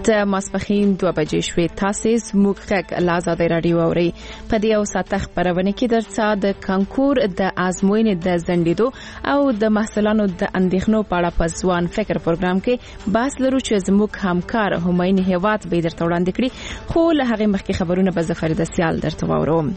د ماسپښین 2 بجې شوې. تاسو زموږ غږ له آزادۍ راډیو اورئ. په دې او ساعته خپرونه کې درڅه د کانکور د ازموینې د ځنډېدو او د محصلانو د اندېښنو په اړه په ځوان فکر پروګرام کې بحث لرو چې زموږ همکار هماین هیواد به درته وړاندې کړي. خو له هغې مخکې خبرونه به زه فرید سیال درته واورم.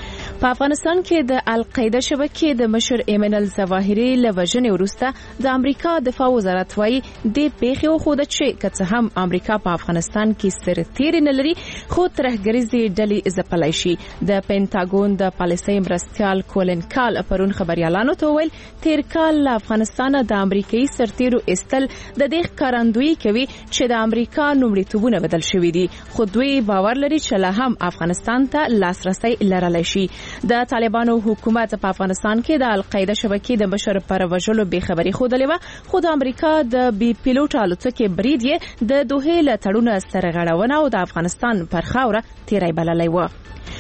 په افغانستان کې د القاعده شبکې د مشر ایمن الظواهري له وژنې وروسته د امریکا دفاع وزارت وايي د پیښې وښوده چې که څه هم امریکا په افغانستان کې سرتیري نه لري خو ترهګریزې ډلې ځپلی شي. د پینټاګون د پالیسۍ مرستیال کولن کال پرون خبريالانو ته وویل تیر کال له افغانستان د امریکایي سرتیرو استل د دې ښکارندویي کوي چې د امریکا لومړیتوبونه بدل شوي دي، خو دوی باور لري چې لا هم افغانستان ته لاسرسی لرلی شي. د طالبانو حکومت په افغانستان کې د القاعده شبکې د مشر پر وژلو بې خبري خوده و، خو د امریکا د بي پیلوټ الوتکې برید یې د دوحې له تړون سرغړونه او د افغانستان پر خاوره تیری بللی و.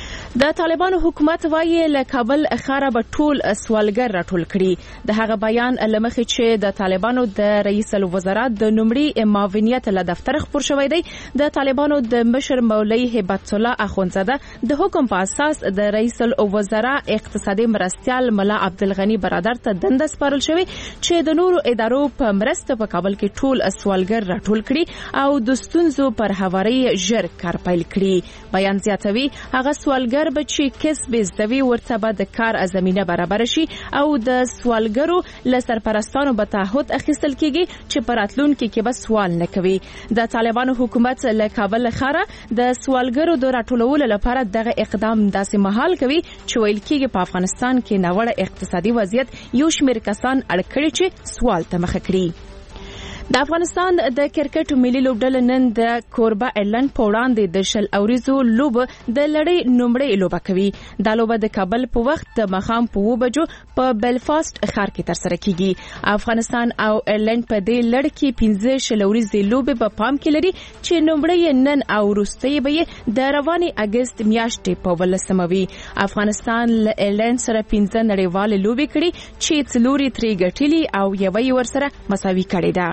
د طالبانو حکومت وايي له کابل خاره به ټول سوالګر راټول کړي. د هغه بیان لمخې چې د طالبانو د رئیس الوزرا د نومړي معاونیت له دفتر خبر شوی دی، د طالبانو د مشر مولوی هبت الله اخونزاده د حکم په اساس د رئیس الوزرا اقتصادي مرستیال ملا عبدالغنی برادر ته دنده سپارل شوی چې د نورو ادارو په مرسته په کابل کې ټول سوالګر راټول کړي او د ستونزو پر هواري ژر کار پیل کړي. بیان زیاتوي هغه سوالګر بچي کسب زدوی ورته به د کار زمینه برابر شي او د سوالګرو له سرپرستانو به تعهد اخیستل کیږي چې په راتلونکي کې به سوال نه کوي. د طالبانو حکومت له کابل خاره د سوالګرو د راټولولو لپاره دغه اقدام داسې مهال کوي چې ویل کیږي په افغانستان کې ناوړه اقتصادي وضعیت یو شمېر کسان اړ کړي چې سوال ته مخه کړي. د افغانستان د کرکټ ملي لوبډله نن د کوربه ایرلند په وړاندې د شل اوریزو لوب د لړۍ نومړۍ لوبه کوي. دا لوبه د کابل په وخت د ماښام په 2 بجو په بلفاست ښار کې ترسره کیږي. افغانستان او ایرلند په دې لړ کې 15 شل اوریزې لوبې په پام کې لري چې نومړۍ نن او وروستۍ به د روانې اگست میاشتې په 18 وي. افغانستان له ایرلند سره 15 نړیوالې لوبې کړي چې 4 ترې ګټلي او یوه یې ورسره مساوي کړې ده.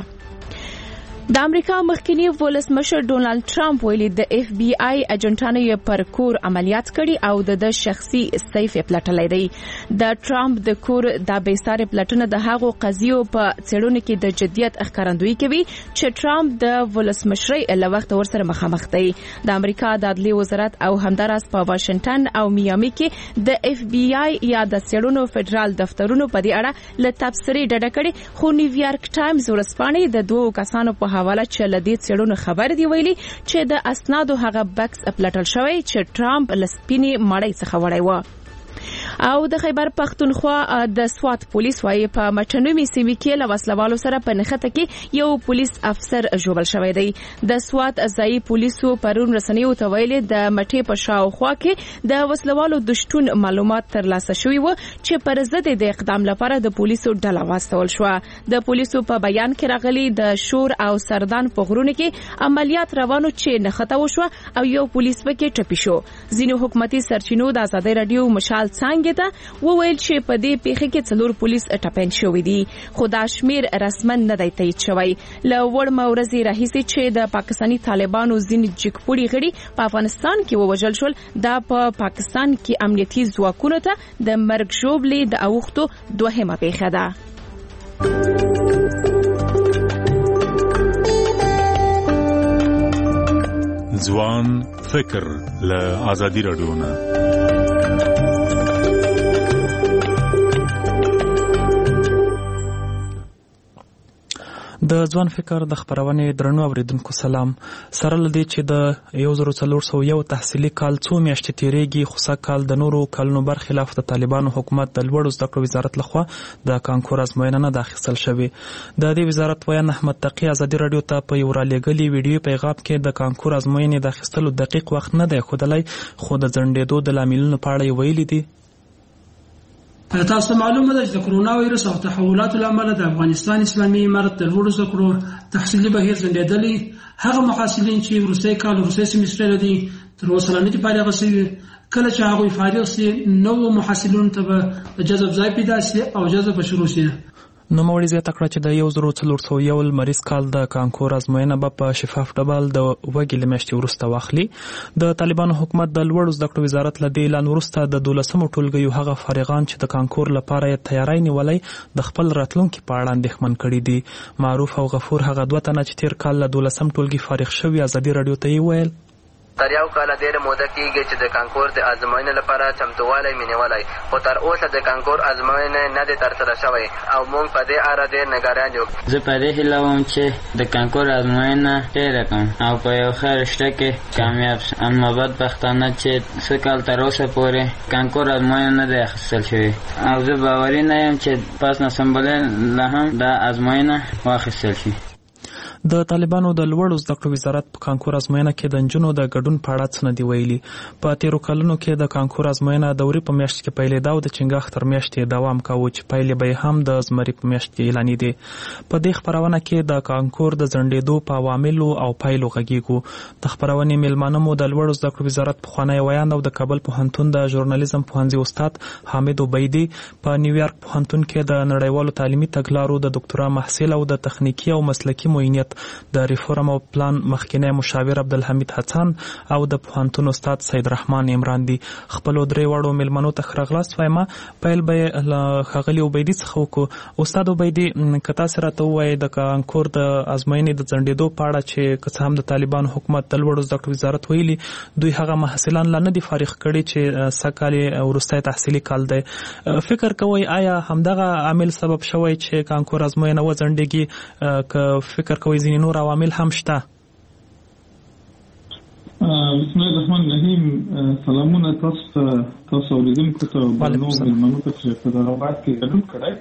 د امریکا مخکنی ولسمشر ډونالد ټرمپ ویلي د اف بی آی اجنټانو یې پر کور عملیات کړي او د شخصي سیف پلټلای دی. د ټرمپ د کور د بیسارې پلټنه د هغو قضیو په څېړنو کې د جدیت ښکارندویي کوي چې ټرمپ د ولسمشرۍ له وخت ورسره مخامخ دی. د امریکا د عدلي وزارت او همداراز په واشنگټن او میامي کې د اف بی آی یا د څېړنو فدرال دفترونو په دې اړه له تبصرې ډډه کړې، خو نیویارک ټایمز ورځپاڼې د 2 کسانو په حواله چې لدې څېړنو خبر دی ویلي چې د اسنادو هغه بکس پلټل شوی چې ټرمپ لسپینی مړی څخه وړی و. او د خیبر پختونخوا د سوات پولیس وايي په مټنومي سیمې کې له وسلوالو سره په نښته کې یو پولیس افسر ژوبل شوی دی. د سوات ځایي پولیسو پرون رسنیو ته ویلي د مټې په شاوخوا کې د وسلوالو د شتون معلومات ترلاسه شوي و چې پر ضد د اقدام لپاره د پولیسو ډله واستول شوه. د پولیسو په بیان کې راغلي د شور او سردان په غرونو کې عملیات روانو چې نښته وشوه او یو پولیس پکې ټپي شو. ځینو حکومتي سرچینو د آزادۍ راډیو مشال څنګه ته وویل چې په دې پیښه کې 4 پولیس ټپین شوي دي، خو دا شمیر رسمن نه دی تایید شوی. له وړمه ورځې راهیسې چې د پاکستاني طالبانو ځینې جګپوړي غړي په افغانستان کې ووژل شول، دا په پاکستان کې امنیتي ځواکونو ته د مرګ ژوبلې د اوښتو 2مه پیښه ده. ځوان فکر له آزادي راډیو نه. د ځوان فکر د خبرونې درنو اوریدونکو سلام. سره لدی چې د 1401 تحصیلي کال 2 میاشتې تیریږي، خو سږ د نورو کلونو برخلاف د طالبانو حکومت د لوړو زده کړو وزارت لخوا د کانکور ازموینه نه اخیستل شوې. د دې وزارت ویان احمد تقی آزادي راډیو ته په یو رالیږلي ویډیو پیغام کې د کانکور ازموینې د اخیستلو دقیق وخت نه دی ښودلی، خو د ځنډېدو د لاملونو په اړه یې ویلي دي. تاسو معلومه ده چې د کرونا وایرس او تحولاتو له امله د افغانستان اسلامي امارت د لوړو زده کړو تحصیلي بهیر ځنډېدلی. هغه محصلین چې وروستی کال وروستی سیمسټر دي تر اوسه نه دي فارغ شوي. کله چې هغوی فارغ شي نوو محصلینو ته به د جذب ځای پیدا شي او جذب شروع شي. نوموړي زیاته کړه چې د 1401 لمریز کال د کانکور ازموینه به په شفاف ډول د وګړي له میاشتې وروسته واخلي. د طالبانو حکومت د لوړو زده کړو وزارت له دې اعلان وروسته د 12مو ټولګیو هغه فارغان چې د کانکور لپاره یې تیاری نیولی د خپل راتلونکي په اړه اندېښمن کړي دي. معروف او غفور هغه دوه تنه چې تیر کال له 12م ټولګي فارغ شوي ازادي راډیو ته یې ویل تر یو کاله ډېره موده کېږي چې د کانکور د ازموینې لپاره چمتووالی مې نیولی، خو تر اوسه د کانکور ازموینې نه دی ترسره شوی او موږ په دې اړه ډېر نګران یو. زه په دې هیله وم چې د کانکور ازموینه تېره کړم او په یو ښه رشته کې کامیاب شم، اما بدبختانه چې څه کال تر اوسه پورې کانکور ازموینه نه دی اخیستل شوې او زه باوري نه یم چې پاس نسمبلې لا هم دا ازموینه واخیستل شي. د طالبانو د لوړو زده کړو وزارت په کانکور ازموینه کې د نجونو د ګډون په اړه څه نه دي ویلي. په تیرو کلونو کې د کانکور ازموینه دورې په میاشت کې پیلېده او د چنګاښ تر میاشتې دوام کاوه چې پایلې به هم د زمري په میاشت کې اعلانېدې. په دې خپرونه کې د کانکور د ځنډېدو په عواملو او پایلو غږیږو. د خپرونې میلمانه مو د لوړو زده کړو وزارت پخوانی ویاند او د کابل پوهنتون د ژورنالیزم پوهنځي استاد حامد عبیدي، په نیویارک پوهنتون کې د نړیوالو تعلیمي تګلارو د ډاکټرا محصل او د تخنیکي او مسلکي معاینت د ریفورم او پلان مخکینی مشاور عبدالحمید حسن او د پوهنتون استاد سید رحمان عمران دي. خپل درې وړو میلمنو ته ښه راغلاست وایم. پیل به له ښاغلي عبیدي څخه وکړو. استاد عبیدي، که تاسې راته ووایئ د کانکور د ازموینې د ځنډېدو په اړه چې که څه هم د طالبانو حکومت د لوړو زده کړو وزارت ویلي دوی هغه محصلان لا نه دي فارغ کړي چې سږ کال یې وروستی تحصیلي کال دی، فکر کوئ آیا همدغه عامل سبب شوی چې کانکور ازموینه وځنډېږي که فکر کوئ ځینې نور عوامل هم شته؟ بسم الله الرحمن الرحیم. سلامونه تاسو اوریدونکو ته او نورو مېلمنو ته چې په دغه بحث کې ګډون کړی.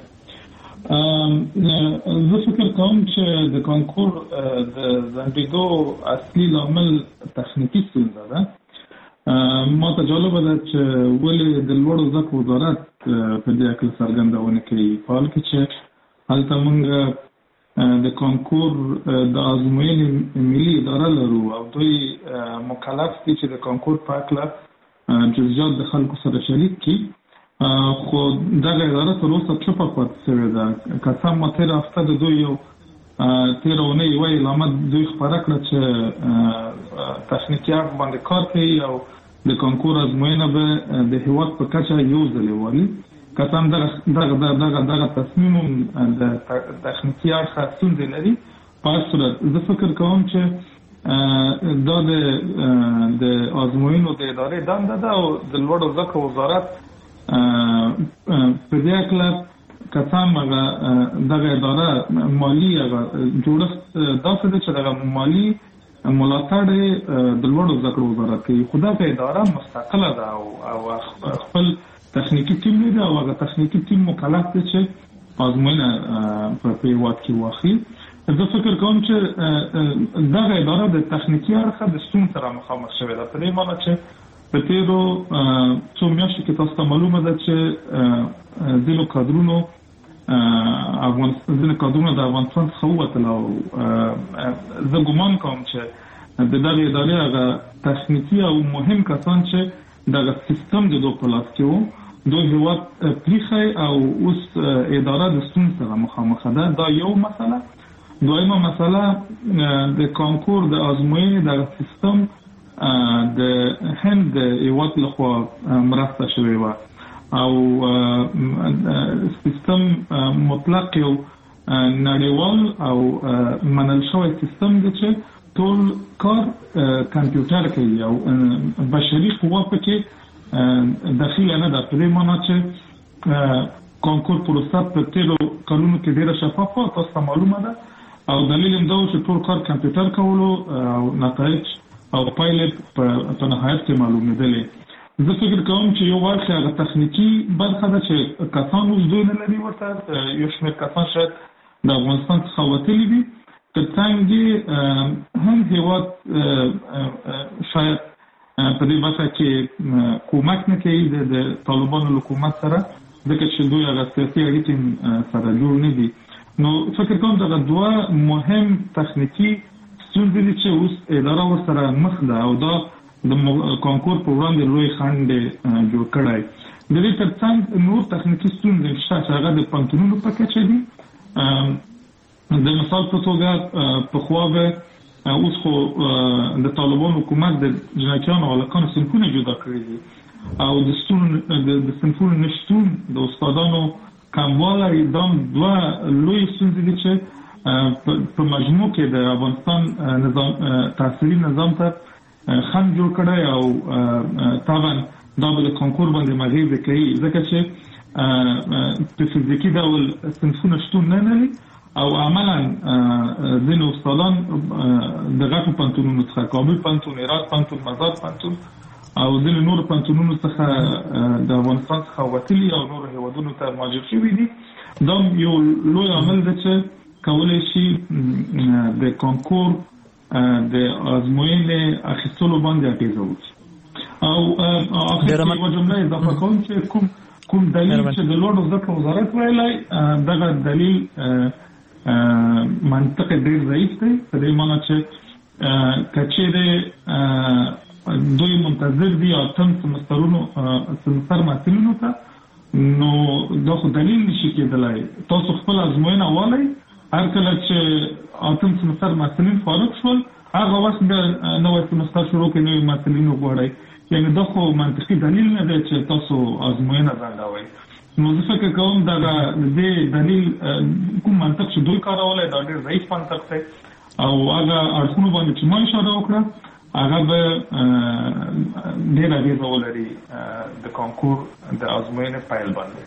زه فکر کوم چې د کانکور د ځنډېدو اصلي لامل تخنیکي ستونزه ده. ما ته جالبه ده چې ولې د لوړو زده کړو وزارت په دې هکله څرګندونه کوي، په حال کې چې هلته موږ د کانکور د ازموینې ملي اداره لرو او دوی مکلف دي چې د کانکور په هکله جزئیات د خلکو سره شریک کړي، خو دغه اداره تر اوسه چوپه پاتې شوې ده. که څه هم تېره هفته د دوی یو تېره اونۍ یوه اعلامیه دوی خپره کړه چې تخنیکي اړخ باندې کار کوي او د کانکور ازموینه به د هېواد په کچه یو ځل والي. که څه هم دغه تصمیم د تخنیکي اړخه ستونزې لري، په هر صورت زه فکر کوم چې دا د ازموینو د ادارې دنده ده او د لوړو زده کړو وزارت په دې هکله که څه هم دغه اداره مالي جوړښت داسې دی چې دغه مالي ملاتړ د لوړو زده کړو وزارت کوي، خو دغه اداره مستقله ده او خپل تخنیکی تیم لري او هغه تخنیکی تیم مکلف دی چې ازموینه په هېواد کې واخلي. زه فکر کوم چې دغه اداره د تخنیکي اړخه د ستونزو سره مخامخ شوې ده، په دې معنی چې په تېرو څو میاشتو کې تاسو ته معلومه ده چې ځینو کادرونو د افغانستان څخه ووتل او زه ګمان کوم چې د دغې ادارې هغه تخنیکي او مهم کسان چې دغه سیستم د دوی په لاس کې وو دوی هېواد پریښی او اوس اداره د ستونزو سره مخامخ ده. دا یو مسله. دویمه مسله د کانکور د ازموینې دغه سیستم د هند د هېواد لخوا مرسته شوې وه او سیستم مطلق یو نړیوال او منل شوی سیستم دی چې ټول کار کمپیوټر کوي او بشري قوه پکې داخله نه ده. په دې معنی چې کانکور پروسه په تېرو کلونو کې ډېره شفافه تاسو ته معلومه ده او دلیل هم دا و چې ټول کار کمپیوټر کولو او نتایج او پایلې په نهایت کې معلومېدلې. زه فکر کوم چې یو اړخ هغه تخنیکي برخه ده چې کسان اوس دوی نه لري، ورته یو شمېر کسان شاید د افغانستان څخه وتلي دي، که څنګه هم هېواد شاید په دې برخه کې کومک نه کوي د طالبانو حکومت سره، ځکه چې دوی هغه سیاسي اړیکې سره جوړ نه دي. نو فکر کوم دغه دوه مهم تخنیکي ستونزې دي چې اوس اداره ورسره مخ ده او دا د کانکور په وړاندې لوی خنډ جوړ کړی. د دې ترڅنګ نور تخنیکي ستونزې شته چې هغه د پوهنتونونو په کچه دي د مثال په توګه پخوا به اوس خو د طالبان حکومت د جنایتیانو او هلکانو صنفونه جدا کړي دي او د صنفونو نشتون د استادانو کموالی دا دوه لوی ستونزې دي چې په مجموع کې د افغانستان تحصیلي نظام ته خنډ جوړ کړی او طبعا دا به د کانکور باندې مغیزه کوي ځکه چې په فزیکي ډول صنفونه شتون نه لري او عملا ځینې استادان د غټو پوهنتونونو څخه کابل پوهنتون، هرات پوهنتون، مزار پوهنتون او ځینې نورو پوهنتونونو څخه د افغانستان څخه وتلي او نورو هیوادونو ته مهاجر شوي دي. دا یو لوی عامل دی چې کولی شي د کانکور د ازموینې اخیستلو باندې اغېزه وکړي. او اخر کې یوه جمله اضافه کوم چې کوم دلیل چې د لوړو زده کړو وزارت ویلی دغه دلیل منطق ډېر ضعیف دی په دې معنی چې که چیرې دوی منتظر دي اتم سمستر محصلینو ته نو دا خو دلیل نشي کېدلی. تاسو خپل ازموینه والئ، هر کله چې اتم سمستر محصلین فارغ شول هغه وخت بیا نوی سمستر شروع کړئ، نوي محصلین وغواړئ. یعنې دا خو منطقي دلیل نه دی چې تاسو ازموینه ځنډوئ. نو زه فکر کوم دغه د دلیل کوم منطق چې دوی کارولی دا ډېر ضعیف منطق دی او هغه اړخونو باندې چې ما اشاره وکړه هغه به ډېره اغېزه ولري د کانکور د ازموینې پیل باندې.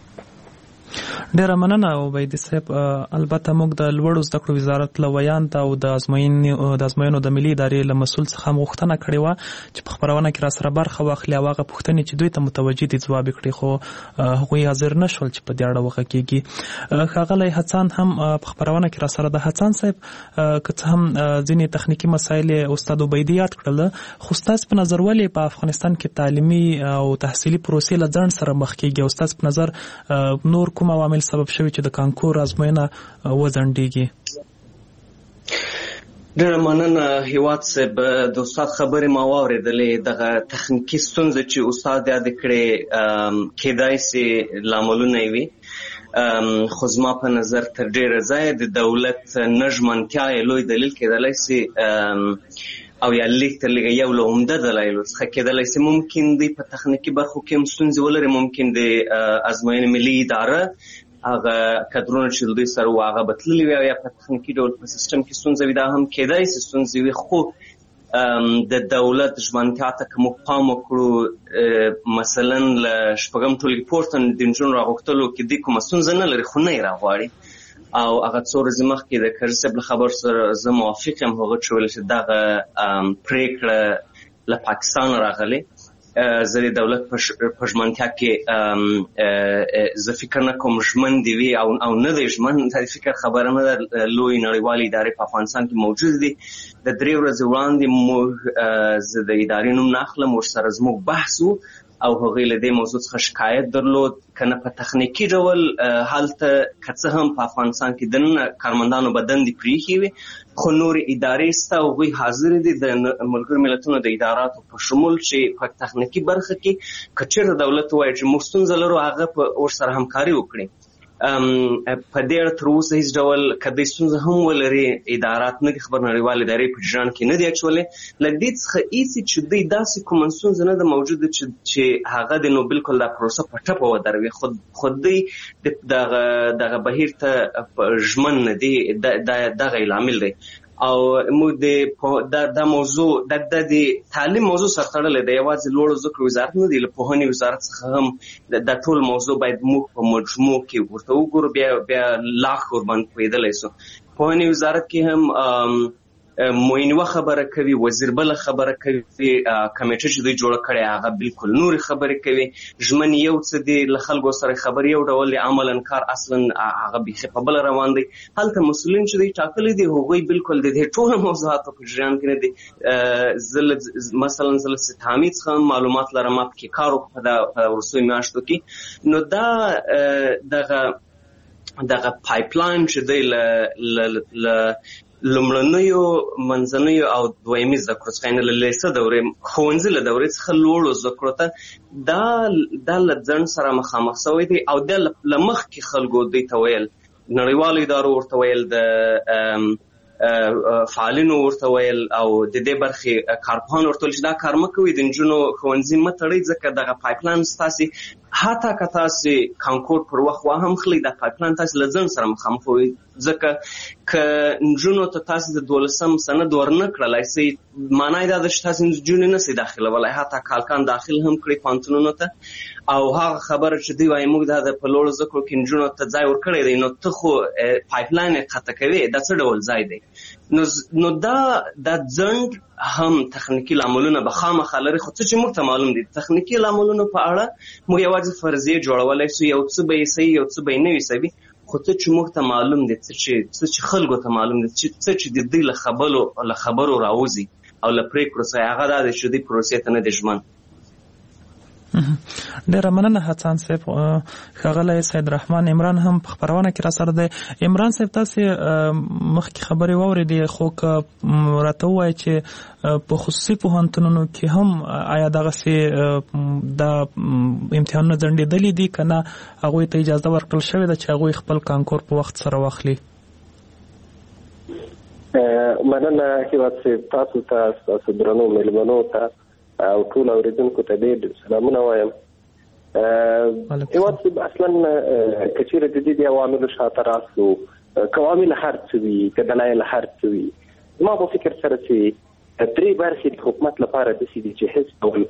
ډیره مننه عبیدي صاحب. البته موږ د لوړو زده کړو وزارت له ویاند او د ازموینو د ملي ادارې له مسؤل څخه غوښتنه کړې وه چې په خپرونه کې راسره برخه واخلي او هغه پوښتنې چې دوی ته متوجه دي ځواب یې کړي، خو هغوی حاضر نه شول چې په دې اړه وغږېږي. ښاغلی هڅان هم په خپرونه کې راسره د هڅان صاحب که څه هم ځینې تخنیکي مسایل استاد عبیدي یاد کړل، خو ستاسو په نظر ولې په افغانستان کې تعلیمي او تحصیلي پروسې له ځنډ سره مخ کېږي او ستاسو په نظر نور کوم عوامل سبب شوی چې د کانکور ازموینه وځنډیږي؟ ډېره مننه هیواد صاحب. د استاد خبرې ما واورېدلې. دغه تخنیکي ستونزې چې استاد یاد کړې کېدای سي لاملونه یې وي، خو زما په نظر تر ډېره ځایه د دولت نه ژمنتیا یې لوی دلیل کېدلی سي او یا لیک تر لږه یو له عمده دلایلو څخه کېدلی سي. ممکن دوی په تخنیکي برخو کې هم ستونزې ولري، ممکن د ازموینې ملي اداره هغه کدرونه چې دوی سره وو هغه به تللي وي او یا په تخنیکي ډول په سیسټم کې ستونزه وي، دا هم کېدای سي ستونزې وي. خو د دولت ژمنتیا ته که موږ پام وکړو، مثلا له شپږم ټولګي پورته د نجونو راغوښتلو کې دوی کومه ستونزه نه لري خو نه یې راغواړي او هغه څو ورځې مخکې د کرزي صاحب له خبر سره زه موافق یم، هغه چې ویل چې دغه پرېکړه له پاکستان راغلې. زه د دولت په ژمنتیا کې زه فکر نه کوم ژمن دي وي او نه دی ژمن، دا د فکر خبره نه ده. لوی نړیوالې ادارې په افغانستان کې موجود دي. د 3 ورځې وړاندې زه د ادارې نوم نه اخلم، ورسره زموږ بحث و او هغوی له دې موضوع څخه شکایت درلود که نه په تخنیکي ډول هلته که څه هم په افغانستان کې دننه کارمندانو به دندې پرېښې وي خو نورې ادارې شته هغوی حاضر دي د ملګرو ملتونو د اداراتو په شمول چې په تخنیکي برخه کې که چېرته دولت ووایي چې موږ ستونزه لرو هغه ورسره همکاري وکړي. په دې اړه تر اوسه هیڅ ډول که دوی ستونزه هم ولري ادارات نه دي خبر نړیوالې ادارې په جریان کې نه دي اچولې. له دې څخه ایسي چې دوی داسې کومه ستونزه نه ده موجوده چې هغه د نو بالکل دا پروسه په ټپه ودروي، خو دوی دغه بهیر ته ژمن نه دي. دغه لامل دی او موږ دا موضوع د تعلیم موضوع سره تړلی دی. یوازې لوړو زده کړو وزارت نه دی، له پوهنې وزارت څخه هم دا ټول موضوع باید موږ په مجموع کې ورته وګورو، بیا لاښ ورباندې پوهېدلی سو. پوهنې وزارت کې هم معینوه خبره کوي، وزیر بله خبره کوي، کمیټه چې دوی جوړه کړې هغه بالکل نورې خبرې کوي. ژمن یو څه دی، له خلکو سره خبرې یو ډول دی، عملا کار اصلا هغه بیخي په بله روان دی. هلته مسؤلین چې دوی ټاکلي دي هغوی بالکل د دې ټولو موضوعاتو په جریان کې نه دي. مثلا زه له ستهامي څخه معلومات لرم، ما پکې کار وکړو په وروستیو میاشتو کې. نو دا دغه پایپلاین چې دی له لومړنیو منځنیو او دویمي زده کړو څخه یعنې له لیسه دورې ښوونځي له دورې څخه لوړو زده کړو ته دا له ځنډ سره مخامخ شوی دی او دا له مخکې خلکو دوی ته ویل نړیوالو ادارو ورته ویل، د فعالینو ورته ویل او د دې برخې کارپوهان ورته ویل چې دا کار مه کوئ، د نجونو ښوونځي مه تړئ، ځکه دغه پایپلاین ستاسې حتی که تاسې کانکور پر وخت واهم خلی، دا پایپلاین تاسې له ځنډ سره مخامخ وئ، ځکه که نجونو ته تاسې د 12 سند ورنه کړلی سئ، معنی دا ده چې تاسې نجونې نه سئ داخلولی، حتی کالکان داخل هم کړئ پوهنتونونو ته. او هغه خبره چې دوی وایي موږ دا د په لوړو زده کړو کې نجونو ته ځای ورکړی دی، نو ته خو پایپلاین یې قطع کوې، دا څه ډول ځای دی؟ نو دا ځنډ هم تخنیکي لاملونه به خامخا لري، خو څه چې موږ ته معلوم دي تخنیکي لاملونو په اړه موږ یوازې فرضیې جوړولی سو، یو څه به یې صحیح یو څه به یې نه وي صحیح، خو څه چې موږ ته معلوم دي، څه چې خلکو ته معلوم دي، څه چې د دوی له خبرو راوځي او له پرېکړو څخه، هغه دا دی چې دوی پروسې ته نه دی ژمن. ډیره مننه حسن صاحب. ښاغلی سید رحمان عمران هم په خپرونه کې را سره دی. عمران صاحب تاسې مخکې خبرې واورېدې، خو که راته ووایئ چې په خصوصي پوهنتونونو کې هم آیا دغسې دا امتحانونه ځنډېدلي دي که نه هغوی ته اجازه ورکړل شوې ده چې هغوی خپل کانکور په وخت سره واخلي؟ مننه هیواد صاحب، تاسو ته ستاسو درنو مېلمنو ته او ټول اوریدونکو ته ډېر سلامونه وایم. هیواد صاحب اصلا که چېرې د دې د عواملو شاته راسو، که عوامل هر څه وي، که دلایل هر څه وي، زما په فکر سره چې 3 برخې د حکومت لپاره داسې دي چې هېڅ ډول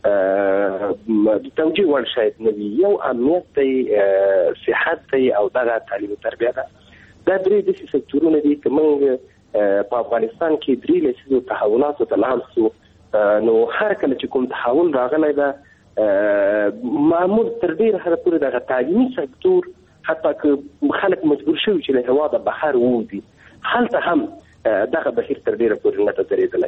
د توجیه وړ شاید نه وي. یو امنیت دی، صحت دی او دغه تعلیم او تربیه ده. دا 3 داسې سکتورونه دي که موږ په افغانستان کې 3 لسیزو تحولاتو ته لاړ سو، نو هر کله چې کوم تحول راغلی ده معمول تر ډېره حده پورې دغه تعلیمي سکتور حتی که خلک مجبور شوي چې له هېواده بهر ووځي، هلته هم دغه بهیر تر ډېره پورې نه ده درېدلی.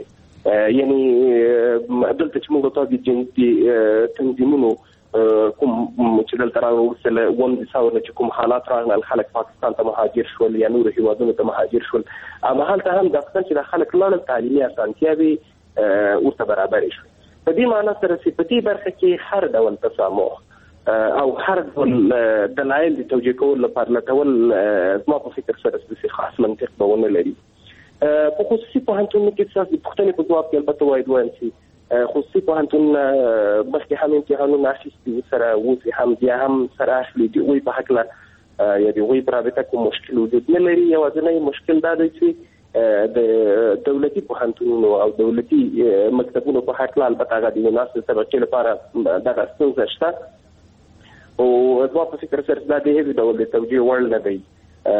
یعنې دلته چې موږ تاسو د جنسي تنظیمونو کوم چې دلته راوروسته له 1900 نه چې کوم حالات راغلل، خلک پاکستان ته مهاجر شول یا نورو هېوادونو ته مهاجر شول، همالته هم دقیقاً چې د خلک لاړل تعلیمي اسانتیاوې ورته برابرې شوې. په دې معنا سره چې په دې برخه کې هر ډول تسامح او هر ډول دلایل د توجیه کولو لپاره لټول زما په فکر سره داسې خاص منطق به ونه لري. په خصوصي پوهنتونونو کې ستاسو د پوښتنې په ځواب کې البته باید ووایم چې خصوصي پوهنتونونه مخکې هم امتحانونه اخیستي سره اوس هم بیا هم سره اخلي، د هغوی په هکله یا د هغوی په رابطه کوم مشکل وجود نه لري. یوازینی مشکل دا دی چې د دولتي پوهنتونونو او دولتي مکتبونو په هکله البته هغه د مناسبې طبقې لپاره دغه ستونزه شته، او زما په فکر سره دا د هېڅ ډول د توجیه وړ نه دی.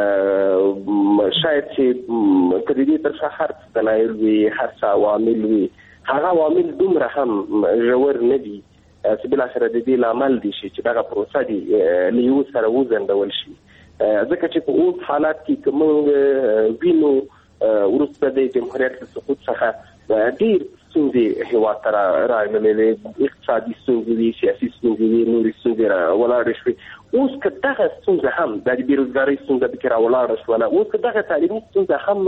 شاید چې که د دې تر شا هر څه دلایل وي، هر څه عوامل وي، هغه عوامل دومره هم ژور نه دي چې بالاخره د دې لامل دي چې دغه پروسه دې له یو سره وځنډول شي. ځکه چې په اوس حالات کې که موږ وینو وروسته د جمهوریت له سقوط څخه ډېر ستونزې هېواد ته راغللې، اقتصادي ستونزې وي، سیاسي ستونزې وي، نورې ستونزې ولاړې شوې. اوس که دغه ستونزه هم د بېروزګارۍ ستونزه پکې راولاړه شوله، اوس که دغه تعلیمي ستونزه هم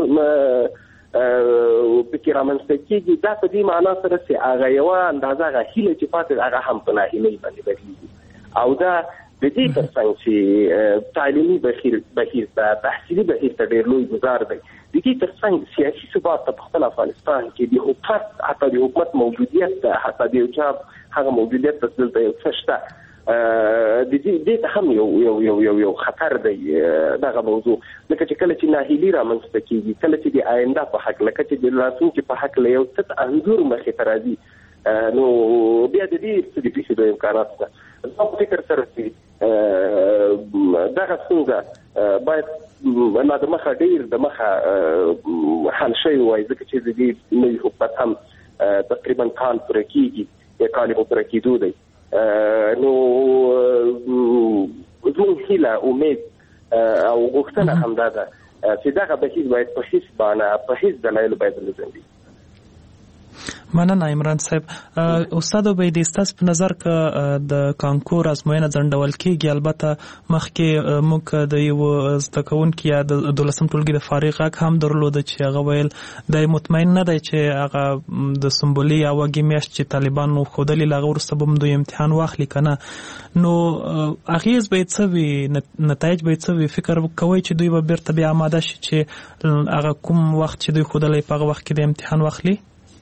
پکې رامنځته کېږي، دا په دې معنا سره چې هغه یوه اندازه هغه هیله چې پاتې هغه هم په ناهیلۍ باندې بدلېږي. او دا د دې ترڅنګ چې تعلیمي بهیر ته، تحصیلي بهیر ته ډېر لوی ګزار دی، د دې ترڅنګ سیاسي ثبات ته په خپل افغانستان کې د حکومت حتی د حکومت موجودیت ته، حتی د یو چا هغه موجودیت ته دلته یو څه شته، د دې ته هم یو خطر دی دغه موضوع. لکه چې کله چې ناهیلي رامنځته کېږي، کله چې د آینده په هکله، کله چې د راتلونکي په هکله یو څه انځور مخې ته راځي، نو بیا د دې څه د پېښېدو امکانات شته. زما په فکر سره چې دغه ستونزه باید لا د مخه ډېر د مخه حل شوې وای، ځکه چې د دې نوي حکومت هم تقریبا کال پوره کېږي یا کال یې په پوره کېدو دی. نو زموږ هیله، امید او غوښتنه همدا ده چې دغه بهیر باید په هېڅ بانه، په هېڅ دلایلو باید ونه ځنډي. مننه عمران صاحب. استاد عبید استاس په نظر ک د کانکور ازموینه ځنډول کیږي، البته مخکې موږ د یو زده کوونکي یا د 12م ټولګي د فارغ حق هم درلود چې هغه ویل د مطمئن نه دی چې هغه د سمبولي یا وګي میاشت چې طالبانو خودلی لاغه ورسته به دوی امتحان واخلي کنه، نو اغیز به څه وي، نتایج به څه وي؟ فکر کوي چې دوی به بیرته بیا آماده شي چې هغه کوم وخت چې دوی خودلی په هغه وخت کې د امتحان واخلي؟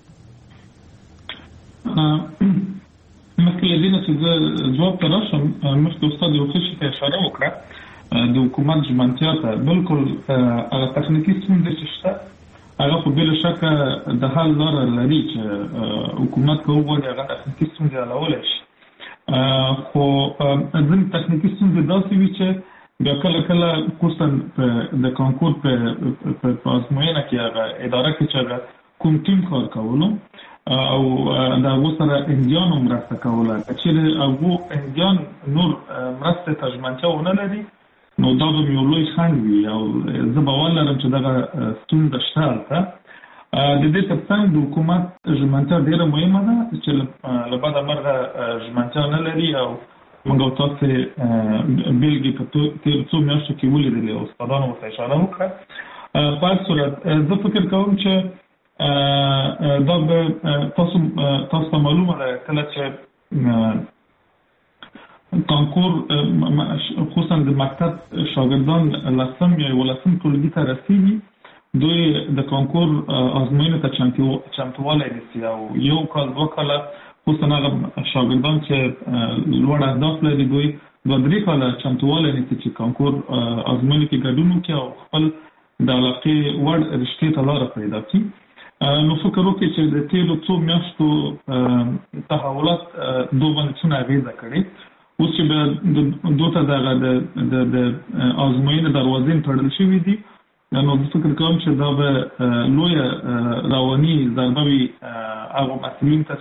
مخکې له دې نه چې زه جواب ته راشم، مخکې استاد یو څه شي ته اشاره وکړه د حکومت ژمنتیا ته. بالکل هغه تخنیکي ستونزې چې شته هغه خو بله شکه د حل لاره لري چې حکومت که وغواړي هغه تخنیکي ستونزې حلولی شي، خو ځینې تخنیکي ستونزې داسې وي چې بیا کله کله خصوصا د کانکور په ازموینه کې هغه اداره کې چې هغه کوم ټیم کار کولو او د هغو سره هندیانو مرسته کوله، که چیرې هغو هندیان نور مرستې ته ژمنتیا ونه لري نو دا به یو لوی خنډ وي او زه باور لرم چې دغه ستونزه شته هلته. د دې تر څنګ د حکومت ژمنتیا ډېره مهمه ده چې له بده مرغه ژمنتیا نه لري او موږ او تاسې بېلګې په تېرو څو میاشتو کې ولیدلې او استادانو ورته اشاره وکړه. په هر صورت زه فکر کوم چې دا به تاسو ته معلومه ده کله چې کانکور خصوصا د مکتب شاګردان 10م یا 11م ټولګي ته رسیږي، دوی د کانکور ازموینې ته چمتووالی نیسي او یو کال 2 کاله خصوصا هغه شاګردان چې لوړ اهداف لري دوی 2-3 کاله چمتووالی نیسي چې کانکور ازموینې کې ګډون وکړي او خپل د علاقې وړ رشتې ته لاره پیدا کړي. نو فکر وکړئ چې د تېرو څو میاشتو تحولات دوی باندې څونه اغېزه کړې. اوس چې به دوی ته دغه د ازموینې دروازې تړل شوي دي، نو زه فکر کوم چې دا به لویه رواني ضربه وي هغو محصلینو ته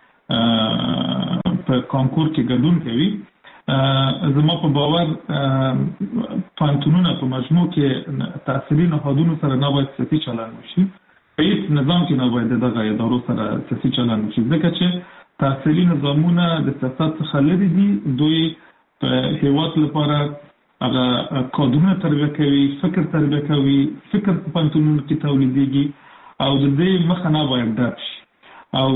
چې په کانکور کې ګډون کوي. زما په باور پوهنتونونه په مجموع کې تحصیلي نهادونو سره نه باید سیاسي چلند وشي، په هیڅ نظام کې نه باید دغه ادارو سره سیاسي چلند وشي، ځکه چې تحصیلي نظامونه د سیاست څخه لرې دي. دوی په هیواد لپاره هغه کادرونه تربیه کوي، فکر تربیه کوي، فکر په پوهنتونونو کې تولیدېږي او د دې مخه نه باید ډب شي. او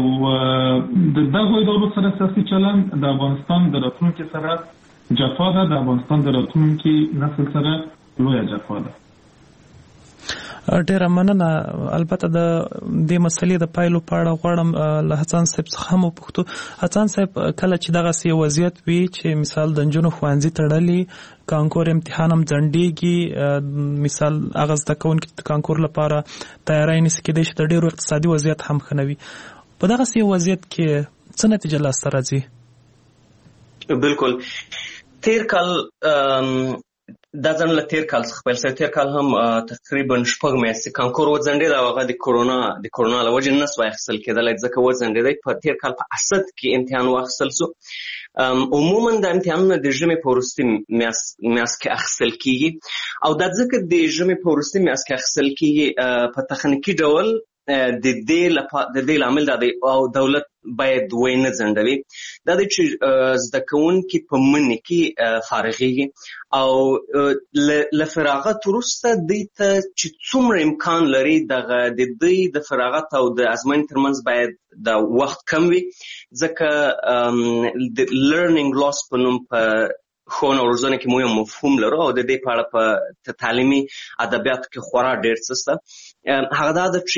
د دغو ادارو سره سیاسي چلند د افغانستان د راتلونکي سره جفا ده، د افغانستان د راتلونکي نسل سره لویه جفا ده. ډیره مننه. البته د دې مسلې د پایلو په اړه غواړم له حسن صاحب څخه هم وپوښتو. حسن صاحب، کله چې دغسې وضعیت وي چې مثال د نجونو ښوونځي تړلي، کانکور امتحان هم ځنډېږي، مثال هغه زده کوونکي د کانکور لپاره تیاری نیسي، کېدای شي د ډېرو اقتصادي وضعیت هم ښه نه وي، په دغسې وضعیت کې څه نتیجه لاسته راځي؟ بالکل. تیر کال دا ځان له تیر کال څخه پیل شوی، تیر کال هم تقریبا 6 میاشتې کانکور وځنډېد او هغه د کورونا له وجې نه سوی اخیستل کېدلی، ځکه وځنډېدی. په تیر کال په اسد کې امتحان واخیستل سو. عموما د امتحانونه د ژمي په وروستي میاشت کې اخیستل کېږي او دا ځکه د ژمي په وروستي میاشت کې اخیستل کېږي په تخنیکي ډول د دې لامل دا دی او دولت باید ونه ځنډوي، دا دی چې زده کوونکي په مني کې فارغېږي او له فراغت وروسته دوی ته چې څومره امکان لري د دوی د فراغت او د ازموینې ترمنځ باید د وخت کم وي، ځکه د لرنینګ لاس په نوم په ښوونه او روزنه کې مو یو مفهوم لرو او د دې په اړه په تعلیمي ادبیاتو کې خورا ډېر څه شته. هغه دا ده